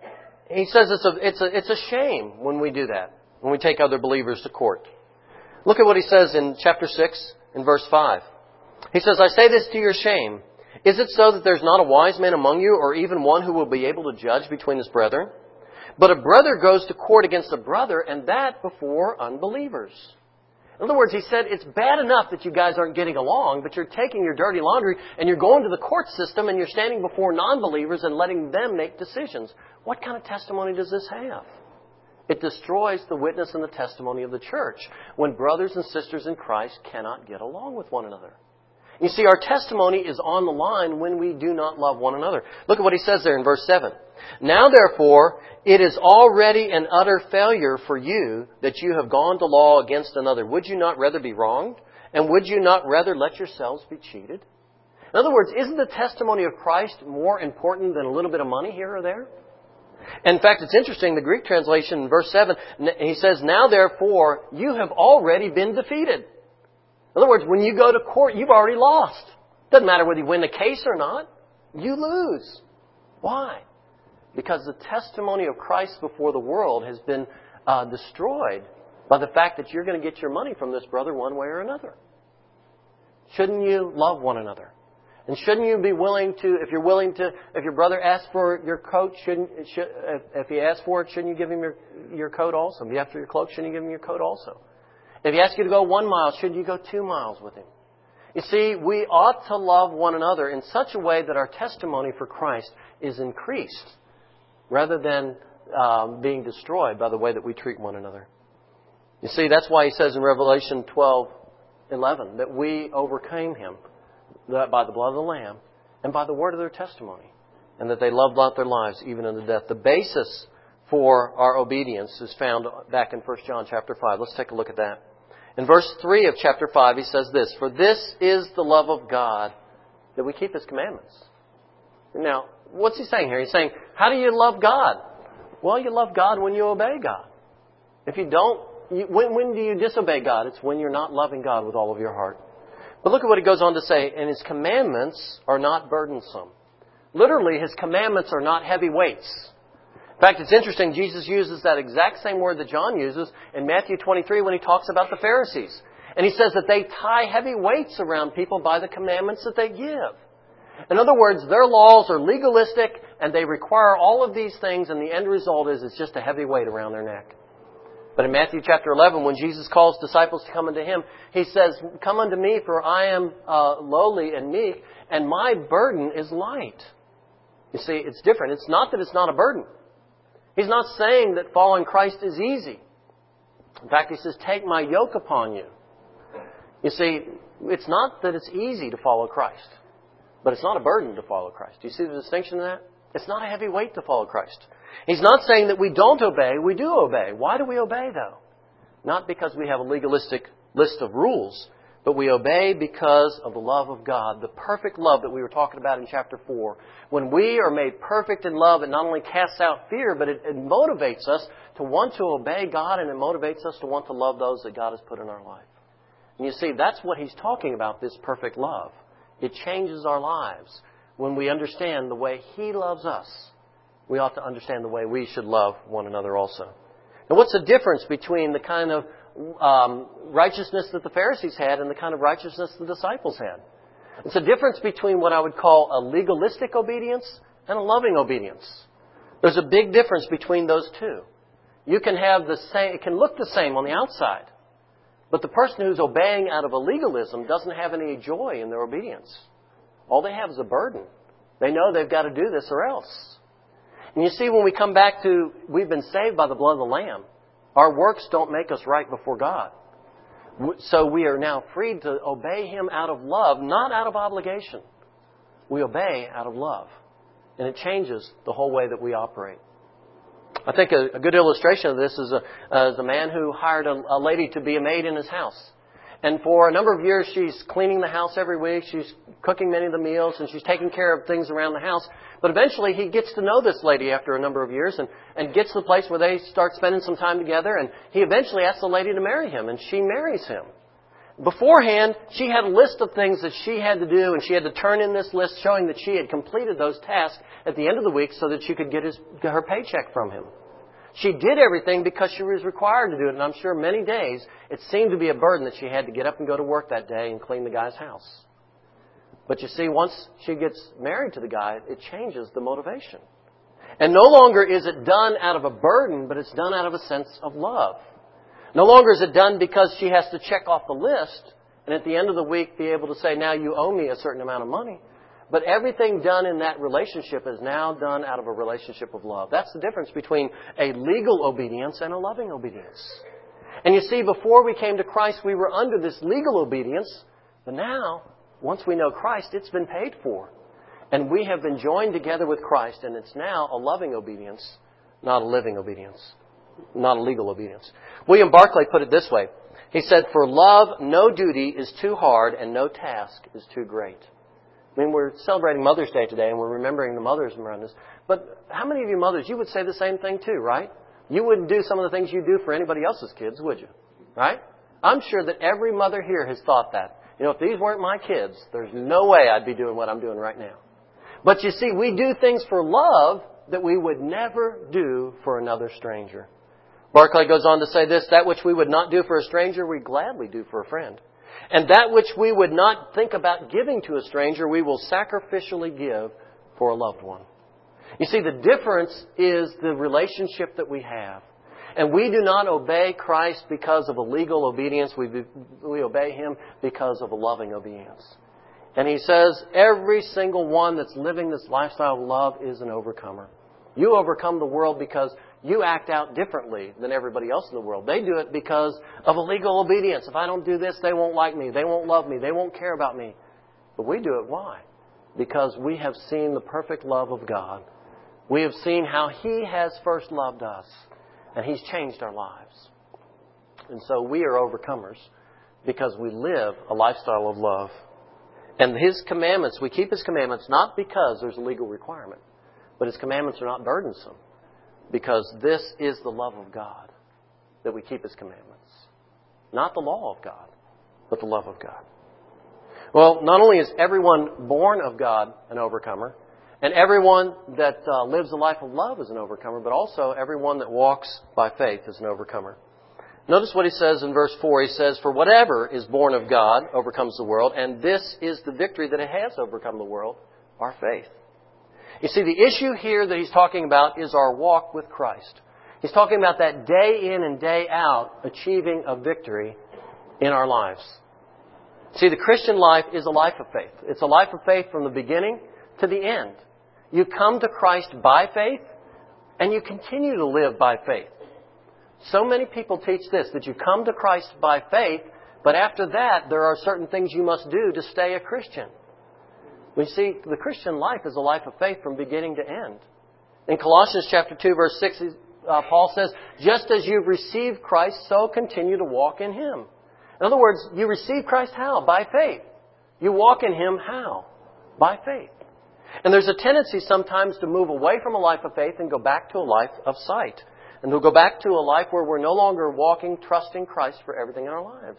he says it's a shame when we do that, when we take other believers to court. Look at what he says in chapter 6, in verse 5. He says, "I say this to your shame. Is it so that there's not a wise man among you, or even one who will be able to judge between his brethren? But a brother goes to court against a brother, and that before unbelievers." In other words, he said, it's bad enough that you guys aren't getting along, but you're taking your dirty laundry and you're going to the court system and you're standing before non-believers and letting them make decisions. What kind of testimony does this have? It destroys the witness and the testimony of the church when brothers and sisters in Christ cannot get along with one another. You see, our testimony is on the line when we do not love one another. Look at what he says there in verse 7. "Now therefore, it is already an utter failure for you that you have gone to law against another. Would you not rather be wronged? And would you not rather let yourselves be cheated?" In other words, isn't the testimony of Christ more important than a little bit of money here or there? In fact, it's interesting, the Greek translation in verse 7, he says, "Now therefore, you have already been defeated." In other words, when you go to court, you've already lost. Doesn't matter whether you win the case or not. You lose. Why? Because the testimony of Christ before the world has been destroyed by the fact that you're going to get your money from this brother one way or another. Shouldn't you love one another? And shouldn't you be willing to, if your brother asks for your coat, if he asks for it, shouldn't you give him your coat also? If he asks for your cloak, shouldn't you give him your coat also? If he asks you to go 1 mile, shouldn't you go 2 miles with him? You see, we ought to love one another in such a way that our testimony for Christ is increased rather than being destroyed by the way that we treat one another. You see, that's why he says in Revelation 12:11 that we overcame him by the blood of the Lamb and by the word of their testimony, and that they loved not their lives even unto death. The basis for our obedience is found back in 1 John chapter 5. Let's take a look at that. In verse 3 of chapter 5, he says this, "For this is the love of God, that we keep His commandments." Now, what's he saying here? He's saying, how do you love God? Well, you love God when you obey God. If you don't, when do you disobey God? It's when you're not loving God with all of your heart. But look at what he goes on to say, "And His commandments are not burdensome." Literally, His commandments are not heavy weights. In fact, it's interesting, Jesus uses that exact same word that John uses in Matthew 23 when he talks about the Pharisees. And he says that they tie heavy weights around people by the commandments that they give. In other words, their laws are legalistic and they require all of these things, and the end result is it's just a heavy weight around their neck. But in Matthew chapter 11, when Jesus calls disciples to come unto Him, He says, "Come unto me, for I am lowly and meek, and my burden is light." You see, it's different. It's not that it's not a burden. He's not saying that following Christ is easy. In fact, He says, take my yoke upon you. You see, it's not that it's easy to follow Christ, but it's not a burden to follow Christ. Do you see the distinction in that? It's not a heavy weight to follow Christ. He's not saying that we don't obey. We do obey. Why do we obey, though? Not because we have a legalistic list of rules, but we obey because of the love of God, the perfect love that we were talking about in chapter 4. When we are made perfect in love, it not only casts out fear, but it motivates us to want to obey God, and it motivates us to want to love those that God has put in our life. And you see, that's what He's talking about, this perfect love. It changes our lives. When we understand the way He loves us, we ought to understand the way we should love one another also. Now, what's the difference between the kind of righteousness that the Pharisees had and the kind of righteousness the disciples had? It's a difference between what I would call a legalistic obedience and a loving obedience. There's a big difference between those two. You can have the same, it can look the same on the outside, but the person who's obeying out of a legalism doesn't have any joy in their obedience. All they have is a burden. They know they've got to do this or else. And you see, when we come back to, we've been saved by the blood of the Lamb, our works don't make us right before God. So we are now freed to obey Him out of love, not out of obligation. We obey out of love. And it changes the whole way that we operate. I think a good illustration of this is a man who hired a lady to be a maid in his house. And for a number of years, she's cleaning the house every week. She's cooking many of the meals, and she's taking care of things around the house. But eventually, he gets to know this lady after a number of years and gets to the place where they start spending some time together. And he eventually asks the lady to marry him, and she marries him. Beforehand, she had a list of things that she had to do, and she had to turn in this list showing that she had completed those tasks at the end of the week so that she could get her paycheck from him. She did everything because she was required to do it, and I'm sure many days it seemed to be a burden that she had to get up and go to work that day and clean the guy's house. But you see, once she gets married to the guy, it changes the motivation. And no longer is it done out of a burden, but it's done out of a sense of love. No longer is it done because she has to check off the list and at the end of the week be able to say, now you owe me a certain amount of money. But everything done in that relationship is now done out of a relationship of love. That's the difference between a legal obedience and a loving obedience. And you see, before we came to Christ, we were under this legal obedience. But now, once we know Christ, it's been paid for. And we have been joined together with Christ, and it's now a loving obedience, not a living obedience, not a legal obedience. William Barclay put it this way. He said, for love, no duty is too hard and no task is too great. I mean, we're celebrating Mother's Day today, and we're remembering the mothers around us. But how many of you mothers, you would say the same thing too, right? You wouldn't do some of the things you do for anybody else's kids, would you? Right? I'm sure that every mother here has thought that. You know, if these weren't my kids, there's no way I'd be doing what I'm doing right now. But you see, we do things for love that we would never do for another stranger. Barclay goes on to say this, that which we would not do for a stranger, we gladly do for a friend. And that which we would not think about giving to a stranger, we will sacrificially give for a loved one. You see, the difference is the relationship that we have. And we do not obey Christ because of a legal obedience. We obey Him because of a loving obedience. And He says every single one that's living this lifestyle of love is an overcomer. You overcome the world because you act out differently than everybody else in the world. They do it because of a legal obedience. If I don't do this, they won't like me. They won't love me. They won't care about me. But we do it. Why? Because we have seen the perfect love of God. We have seen how He has first loved us. And He's changed our lives. And so we are overcomers because we live a lifestyle of love. And His commandments, we keep His commandments not because there's a legal requirement, but His commandments are not burdensome. Because this is the love of God, that we keep His commandments. Not the law of God, but the love of God. Well, not only is everyone born of God an overcomer, and everyone that lives a life of love is an overcomer, but also everyone that walks by faith is an overcomer. Notice what he says in verse 4. He says, for whatever is born of God overcomes the world, and this is the victory that it has overcome the world, our faith. You see, the issue here that he's talking about is our walk with Christ. He's talking about that day in and day out achieving a victory in our lives. See, the Christian life is a life of faith. It's a life of faith from the beginning to the end. You come to Christ by faith, and you continue to live by faith. So many people teach this, that you come to Christ by faith, but after that, there are certain things you must do to stay a Christian. We see the Christian life is a life of faith from beginning to end. In Colossians chapter 2, verse 6, Paul says, just as you've received Christ, so continue to walk in Him. In other words, you receive Christ how? By faith. You walk in Him how? By faith. And there's a tendency sometimes to move away from a life of faith and go back to a life of sight. And we'll go back to a life where we're no longer walking, trusting Christ for everything in our lives.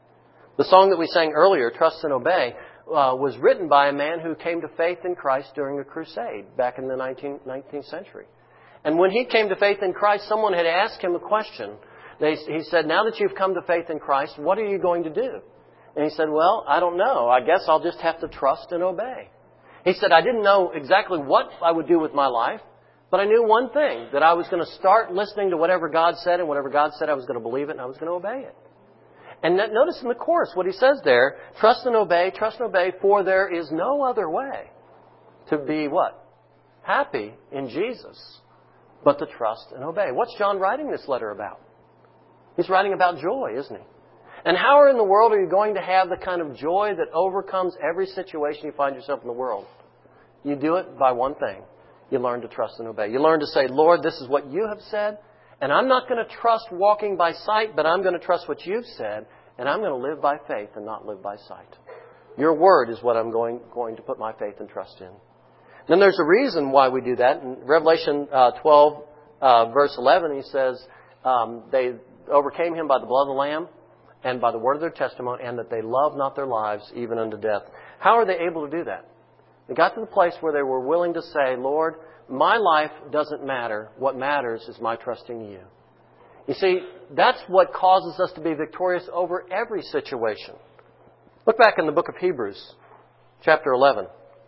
The song that we sang earlier, Trust and Obey, was written by a man who came to faith in Christ during a crusade back in the 19th century. And when he came to faith in Christ, someone had asked him a question. He said, now that you've come to faith in Christ, what are you going to do? And he said, well, I don't know. I guess I'll just have to trust and obey. He said, I didn't know exactly what I would do with my life, but I knew one thing, that I was going to start listening to whatever God said, and whatever God said, I was going to believe it, and I was going to obey it. And notice in the chorus what he says there, trust and obey, for there is no other way to be what? Happy in Jesus, but to trust and obey. What's John writing this letter about? He's writing about joy, isn't he? And how in the world are you going to have the kind of joy that overcomes every situation you find yourself in the world? You do it by one thing. You learn to trust and obey. You learn to say, Lord, this is what you have said, and I'm not going to trust walking by sight, but I'm going to trust what you've said, and I'm going to live by faith and not live by sight. Your word is what I'm going to put my faith and trust in. Then there's a reason why we do that. In Revelation 12, verse 11, he says, they overcame him by the blood of the Lamb and by the word of their testimony, and that they loved not their lives even unto death. How are they able to do that? They got to the place where they were willing to say, Lord, my life doesn't matter. What matters is my trusting you. You see, that's what causes us to be victorious over every situation. Look back in the book of Hebrews, chapter 11.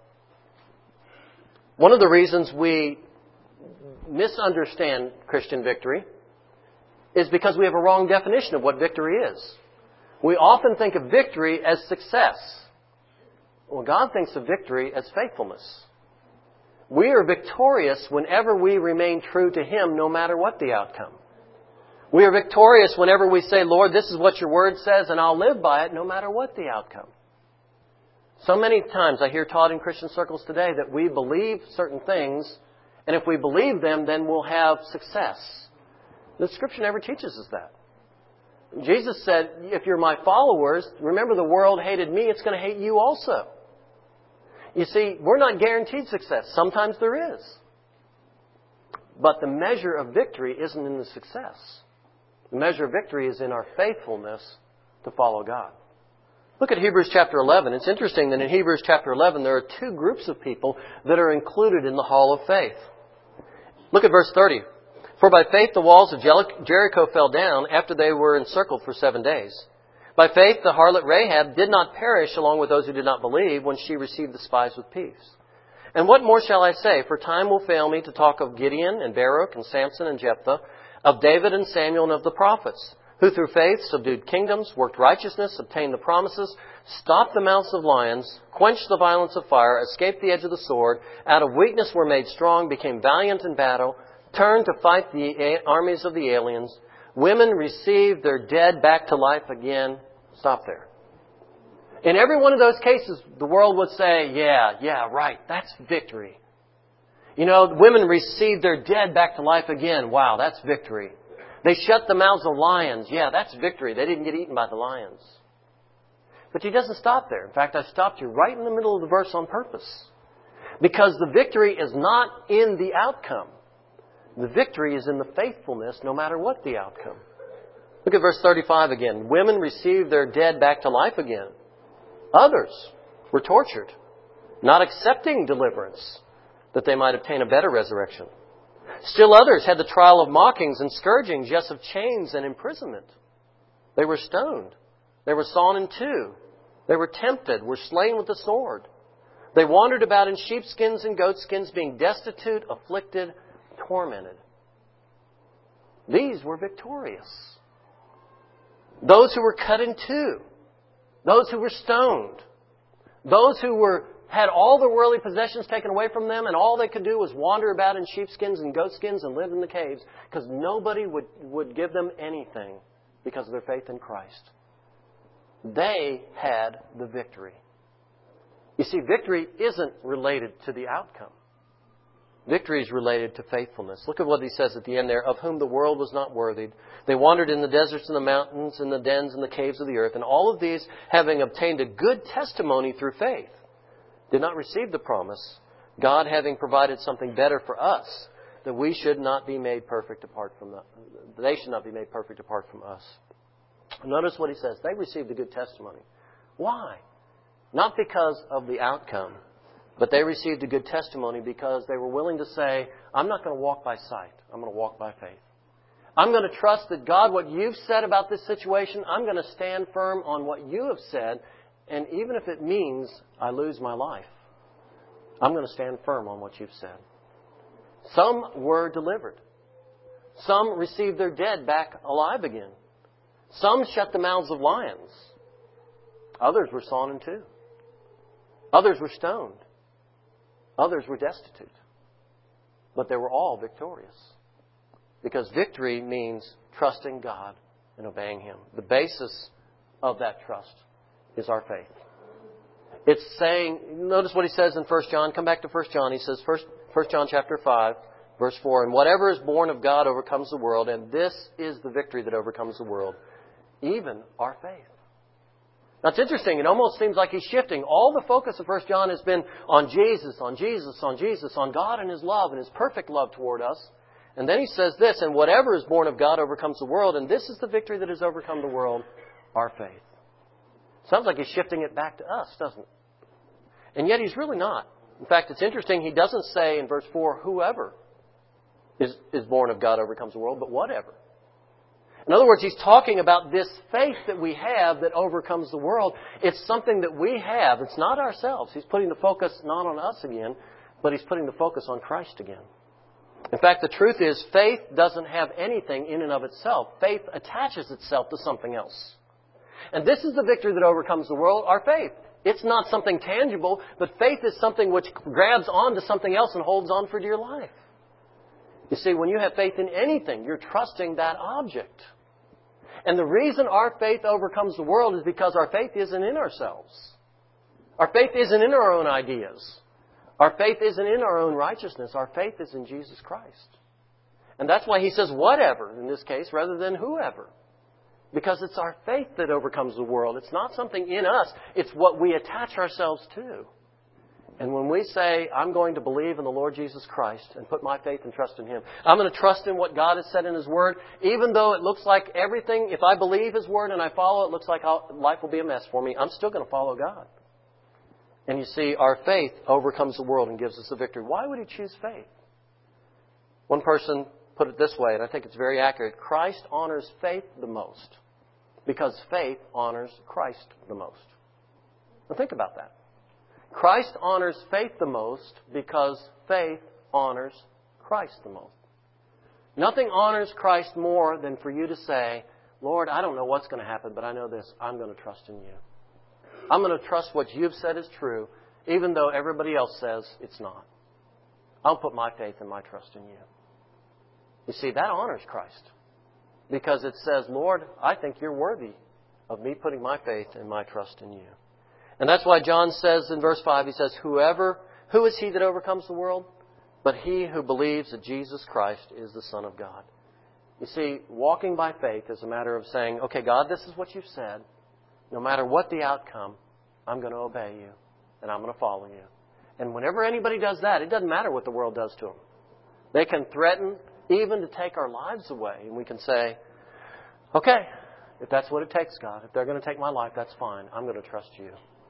One of the reasons we misunderstand Christian victory is because we have a wrong definition of what victory is. We often think of victory as success. Well, God thinks of victory as faithfulness. We are victorious whenever we remain true to Him, no matter what the outcome. We are victorious whenever we say, Lord, this is what your word says, and I'll live by it, no matter what the outcome. So many times I hear taught in Christian circles today that we believe certain things, and if we believe them, then we'll have success. The Scripture never teaches us that. Jesus said, if you're my followers, remember the world hated me, it's going to hate you also. You see, we're not guaranteed success. Sometimes there is. But the measure of victory isn't in the success. The measure of victory is in our faithfulness to follow God. Look at Hebrews chapter 11. It's interesting that in Hebrews chapter 11 there are two groups of people that are included in the hall of faith. Look at verse 30. For by faith the walls of Jericho fell down after they were encircled for 7 days. By faith the harlot Rahab did not perish along with those who did not believe when she received the spies with peace. And what more shall I say? For time will fail me to talk of Gideon and Barak and Samson and Jephthah, of David and Samuel and of the prophets, who through faith subdued kingdoms, worked righteousness, obtained the promises, stopped the mouths of lions, quenched the violence of fire, escaped the edge of the sword, out of weakness were made strong, became valiant in battle, turned to fight the armies of the aliens. Women received their dead back to life again. Stop there. In every one of those cases, the world would say, yeah, right, that's victory. You know, women received their dead back to life again. Wow, that's victory. They shut the mouths of lions. Yeah, that's victory. They didn't get eaten by the lions. But he doesn't stop there. In fact, I stopped you right in the middle of the verse on purpose. Because the victory is not in the outcome. The victory is in the faithfulness no matter what the outcome. Look at verse 35 again. Women received their dead back to life again. Others were tortured, not accepting deliverance, that they might obtain a better resurrection. Still others had the trial of mockings and scourgings, yes, of chains and imprisonment. They were stoned. They were sawn in two. They were tempted, were slain with the sword. They wandered about in sheepskins and goatskins, being destitute, afflicted, tormented. These were victorious. Those who were cut in two. Those who were stoned. Those who were had all their worldly possessions taken away from them, and all they could do was wander about in sheepskins and goatskins and live in the caves, because nobody would give them anything because of their faith in Christ. They had the victory. You see, victory isn't related to the outcome. Victory is related to faithfulness. Look at what he says at the end there. Of whom the world was not worthy. They wandered in the deserts and the mountains and the dens and the caves of the earth. And all of these, having obtained a good testimony through faith, did not receive the promise, God having provided something better for us, that we should not be made perfect apart from they should not be made perfect apart from us. Notice what he says. They received a good testimony. Why? Not because of the outcome, but they received a good testimony because they were willing to say, I'm not going to walk by sight. I'm going to walk by faith. I'm going to trust that God, what you've said about this situation, I'm going to stand firm on what you have said. And even if it means I lose my life, I'm going to stand firm on what you've said. Some were delivered. Some received their dead back alive again. Some shut the mouths of lions. Others were sawn in two. Others were stoned. Others were destitute. But they were all victorious. Because victory means trusting God and obeying Him. The basis of that trust is our faith. It's saying, notice what he says in 1 John. Come back to 1 John. He says, 1 John chapter 5, verse 4, and whatever is born of God overcomes the world, and this is the victory that overcomes the world, even our faith. Now it's interesting. It almost seems like he's shifting. All the focus of 1 John has been on Jesus, on Jesus, on Jesus, on God and His love and His perfect love toward us. And then he says this, and whatever is born of God overcomes the world, and this is the victory that has overcome the world, our faith. Sounds like he's shifting it back to us, doesn't it? And yet he's really not. In fact, it's interesting, he doesn't say in verse 4, whoever is born of God overcomes the world, but whatever. In other words, he's talking about this faith that we have that overcomes the world. It's something that we have. It's not ourselves. He's putting the focus not on us again, but he's putting the focus on Christ again. In fact, the truth is, faith doesn't have anything in and of itself. Faith attaches itself to something else. And this is the victory that overcomes the world, our faith. It's not something tangible, but faith is something which grabs onto something else and holds on for dear life. You see, when you have faith in anything, you're trusting that object. And the reason our faith overcomes the world is because our faith isn't in ourselves. Our faith isn't in our own ideas. Our faith isn't in our own righteousness. Our faith is in Jesus Christ. And that's why he says whatever in this case rather than whoever. Because it's our faith that overcomes the world. It's not something in us. It's what we attach ourselves to. And when we say, I'm going to believe in the Lord Jesus Christ and put my faith and trust in Him, I'm going to trust in what God has said in His Word, even though it looks like everything, if I believe His Word and I follow it, looks like life will be a mess for me, I'm still going to follow God. And you see, our faith overcomes the world and gives us the victory. Why would He choose faith? One person put it this way, and I think it's very accurate. Christ honors faith the most because faith honors Christ the most. Now think about that. Christ honors faith the most because faith honors Christ the most. Nothing honors Christ more than for you to say, Lord, I don't know what's going to happen, but I know this. I'm going to trust in You. I'm going to trust what You've said is true, even though everybody else says it's not. I'll put my faith and my trust in You. You see, that honors Christ. Because it says, Lord, I think You're worthy of me putting my faith and my trust in You. And that's why John says in verse 5, he says, who is he that overcomes the world? But he who believes that Jesus Christ is the Son of God. You see, walking by faith is a matter of saying, okay, God, this is what You've said. No matter what the outcome, I'm going to obey You and I'm going to follow You. And whenever anybody does that, it doesn't matter what the world does to them. They can threaten even to take our lives away. And we can say, okay, if that's what it takes, God, if they're going to take my life, that's fine. I'm going to trust You.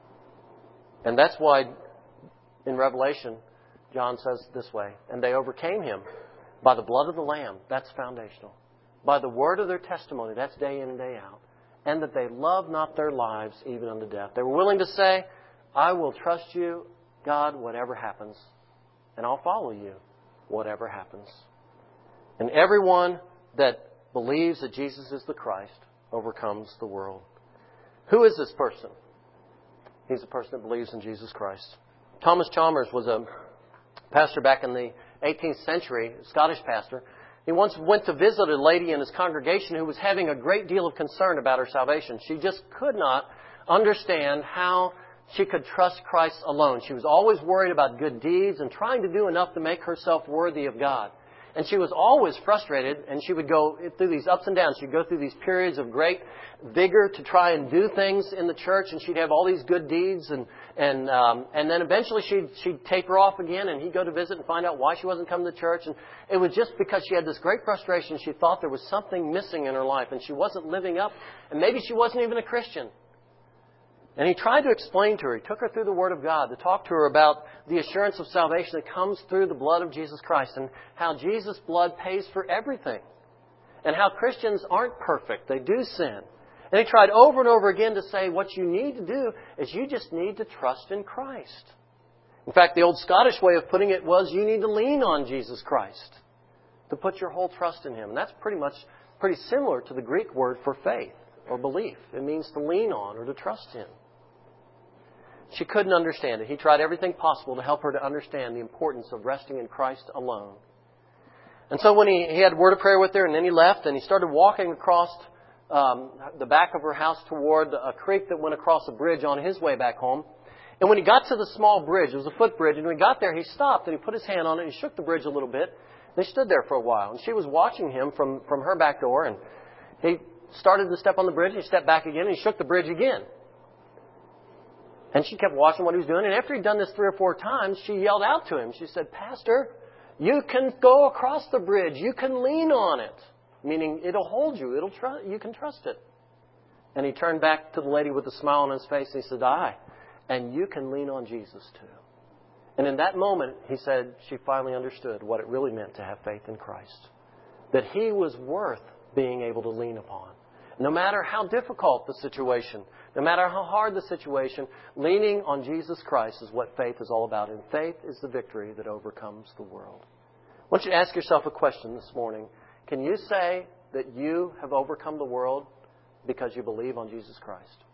And that's why in Revelation, John says this way, and they overcame Him by the blood of the Lamb. That's foundational. By the word of their testimony. That's day in and day out. And that they loved not their lives even unto death. They were willing to say, I will trust You, God, whatever happens. And I'll follow You, whatever happens. And everyone that believes that Jesus is the Christ overcomes the world. Who is this person? He's a person that believes in Jesus Christ. Thomas Chalmers was a pastor back in the 18th century, a Scottish pastor. He once went to visit a lady in his congregation who was having a great deal of concern about her salvation. She just could not understand how she could trust Christ alone. She was always worried about good deeds and trying to do enough to make herself worthy of God. And she was always frustrated, and she would go through these ups and downs. She'd go through these periods of great vigor to try and do things in the church, and she'd have all these good deeds, and then eventually she'd taper off again, and he'd go to visit and find out why she wasn't coming to church. And it was just because she had this great frustration. She thought there was something missing in her life, and she wasn't living up, and maybe she wasn't even a Christian. And he tried to explain to her, he took her through the Word of God to talk to her about the assurance of salvation that comes through the blood of Jesus Christ and how Jesus' blood pays for everything. And how Christians aren't perfect. They do sin. And he tried over and over again to say what you need to do is you just need to trust in Christ. In fact, the old Scottish way of putting it was you need to lean on Jesus Christ to put your whole trust in Him. And that's pretty similar to the Greek word for faith or belief. It means to lean on or to trust Him. She couldn't understand it. He tried everything possible to help her to understand the importance of resting in Christ alone. And so when he had a word of prayer with her, and then he left, and he started walking across the back of her house toward a creek that went across a bridge on his way back home. And when he got to the small bridge, it was a footbridge, and when he got there, he stopped, and he put his hand on it, and he shook the bridge a little bit. They stood there for a while, and she was watching him from her back door, and he started to step on the bridge, and he stepped back again, and he shook the bridge again. And she kept watching what he was doing. And after he'd done this 3 or 4 times, she yelled out to him. She said, "Pastor, you can go across the bridge. You can lean on it." Meaning, it'll hold you. You can trust it. And he turned back to the lady with a smile on his face and he said, "Aye, and you can lean on Jesus too." And in that moment, he said, she finally understood what it really meant to have faith in Christ. That He was worth being able to lean upon. No matter how difficult the situation, no matter how hard the situation, leaning on Jesus Christ is what faith is all about. And faith is the victory that overcomes the world. I want you to ask yourself a question this morning. Can you say that you have overcome the world because you believe on Jesus Christ?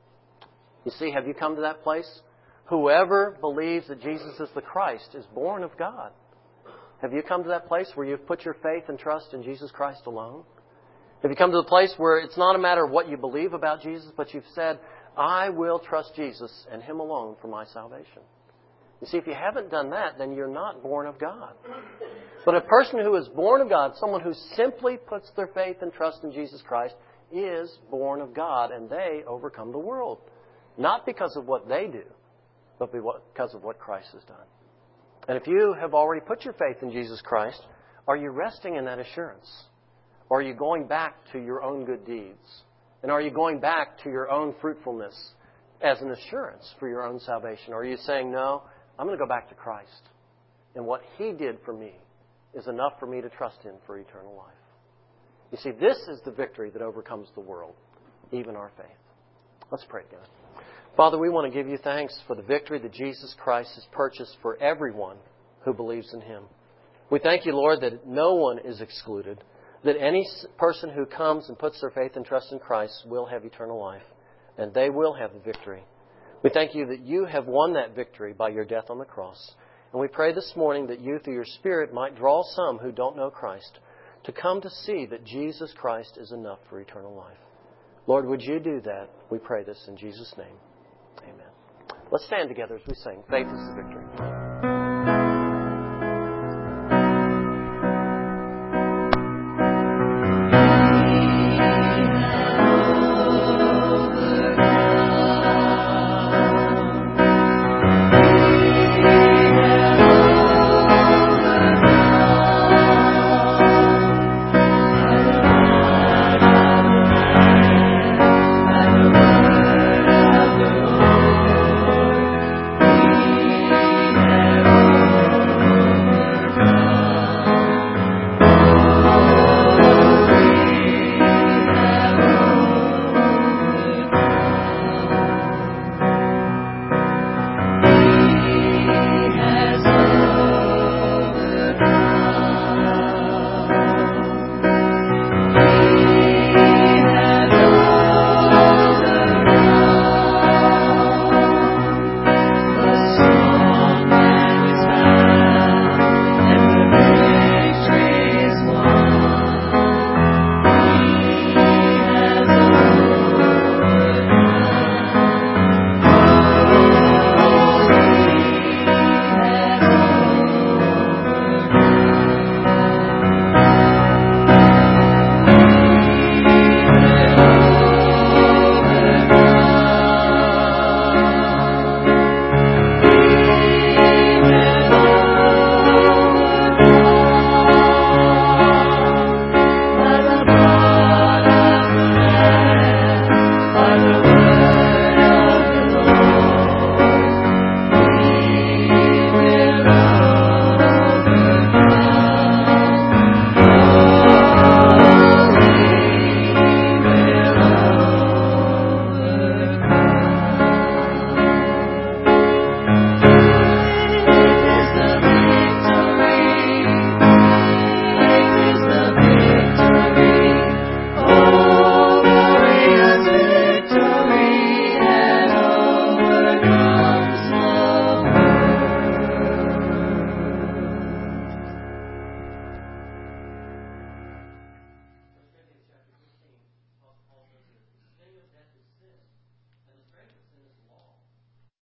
You see, have you come to that place? Whoever believes that Jesus is the Christ is born of God. Have you come to that place where you've put your faith and trust in Jesus Christ alone? Have you come to the place where it's not a matter of what you believe about Jesus, but you've said, "I will trust Jesus and Him alone for my salvation"? You see, if you haven't done that, then you're not born of God. But a person who is born of God, someone who simply puts their faith and trust in Jesus Christ, is born of God, and they overcome the world. Not because of what they do, but because of what Christ has done. And if you have already put your faith in Jesus Christ, are you resting in that assurance? Or are you going back to your own good deeds? And are you going back to your own fruitfulness as an assurance for your own salvation? Or are you saying, "No, I'm going to go back to Christ. And what He did for me is enough for me to trust Him for eternal life"? You see, this is the victory that overcomes the world, even our faith. Let's pray together. Father, we want to give You thanks for the victory that Jesus Christ has purchased for everyone who believes in Him. We thank You, Lord, that no one is excluded, that any person who comes and puts their faith and trust in Christ will have eternal life, and they will have the victory. We thank You that You have won that victory by Your death on the cross. And we pray this morning that You, through Your Spirit, might draw some who don't know Christ to come to see that Jesus Christ is enough for eternal life. Lord, would You do that? We pray this in Jesus' name. Amen. Let's stand together as we sing, "Faith is the Victory."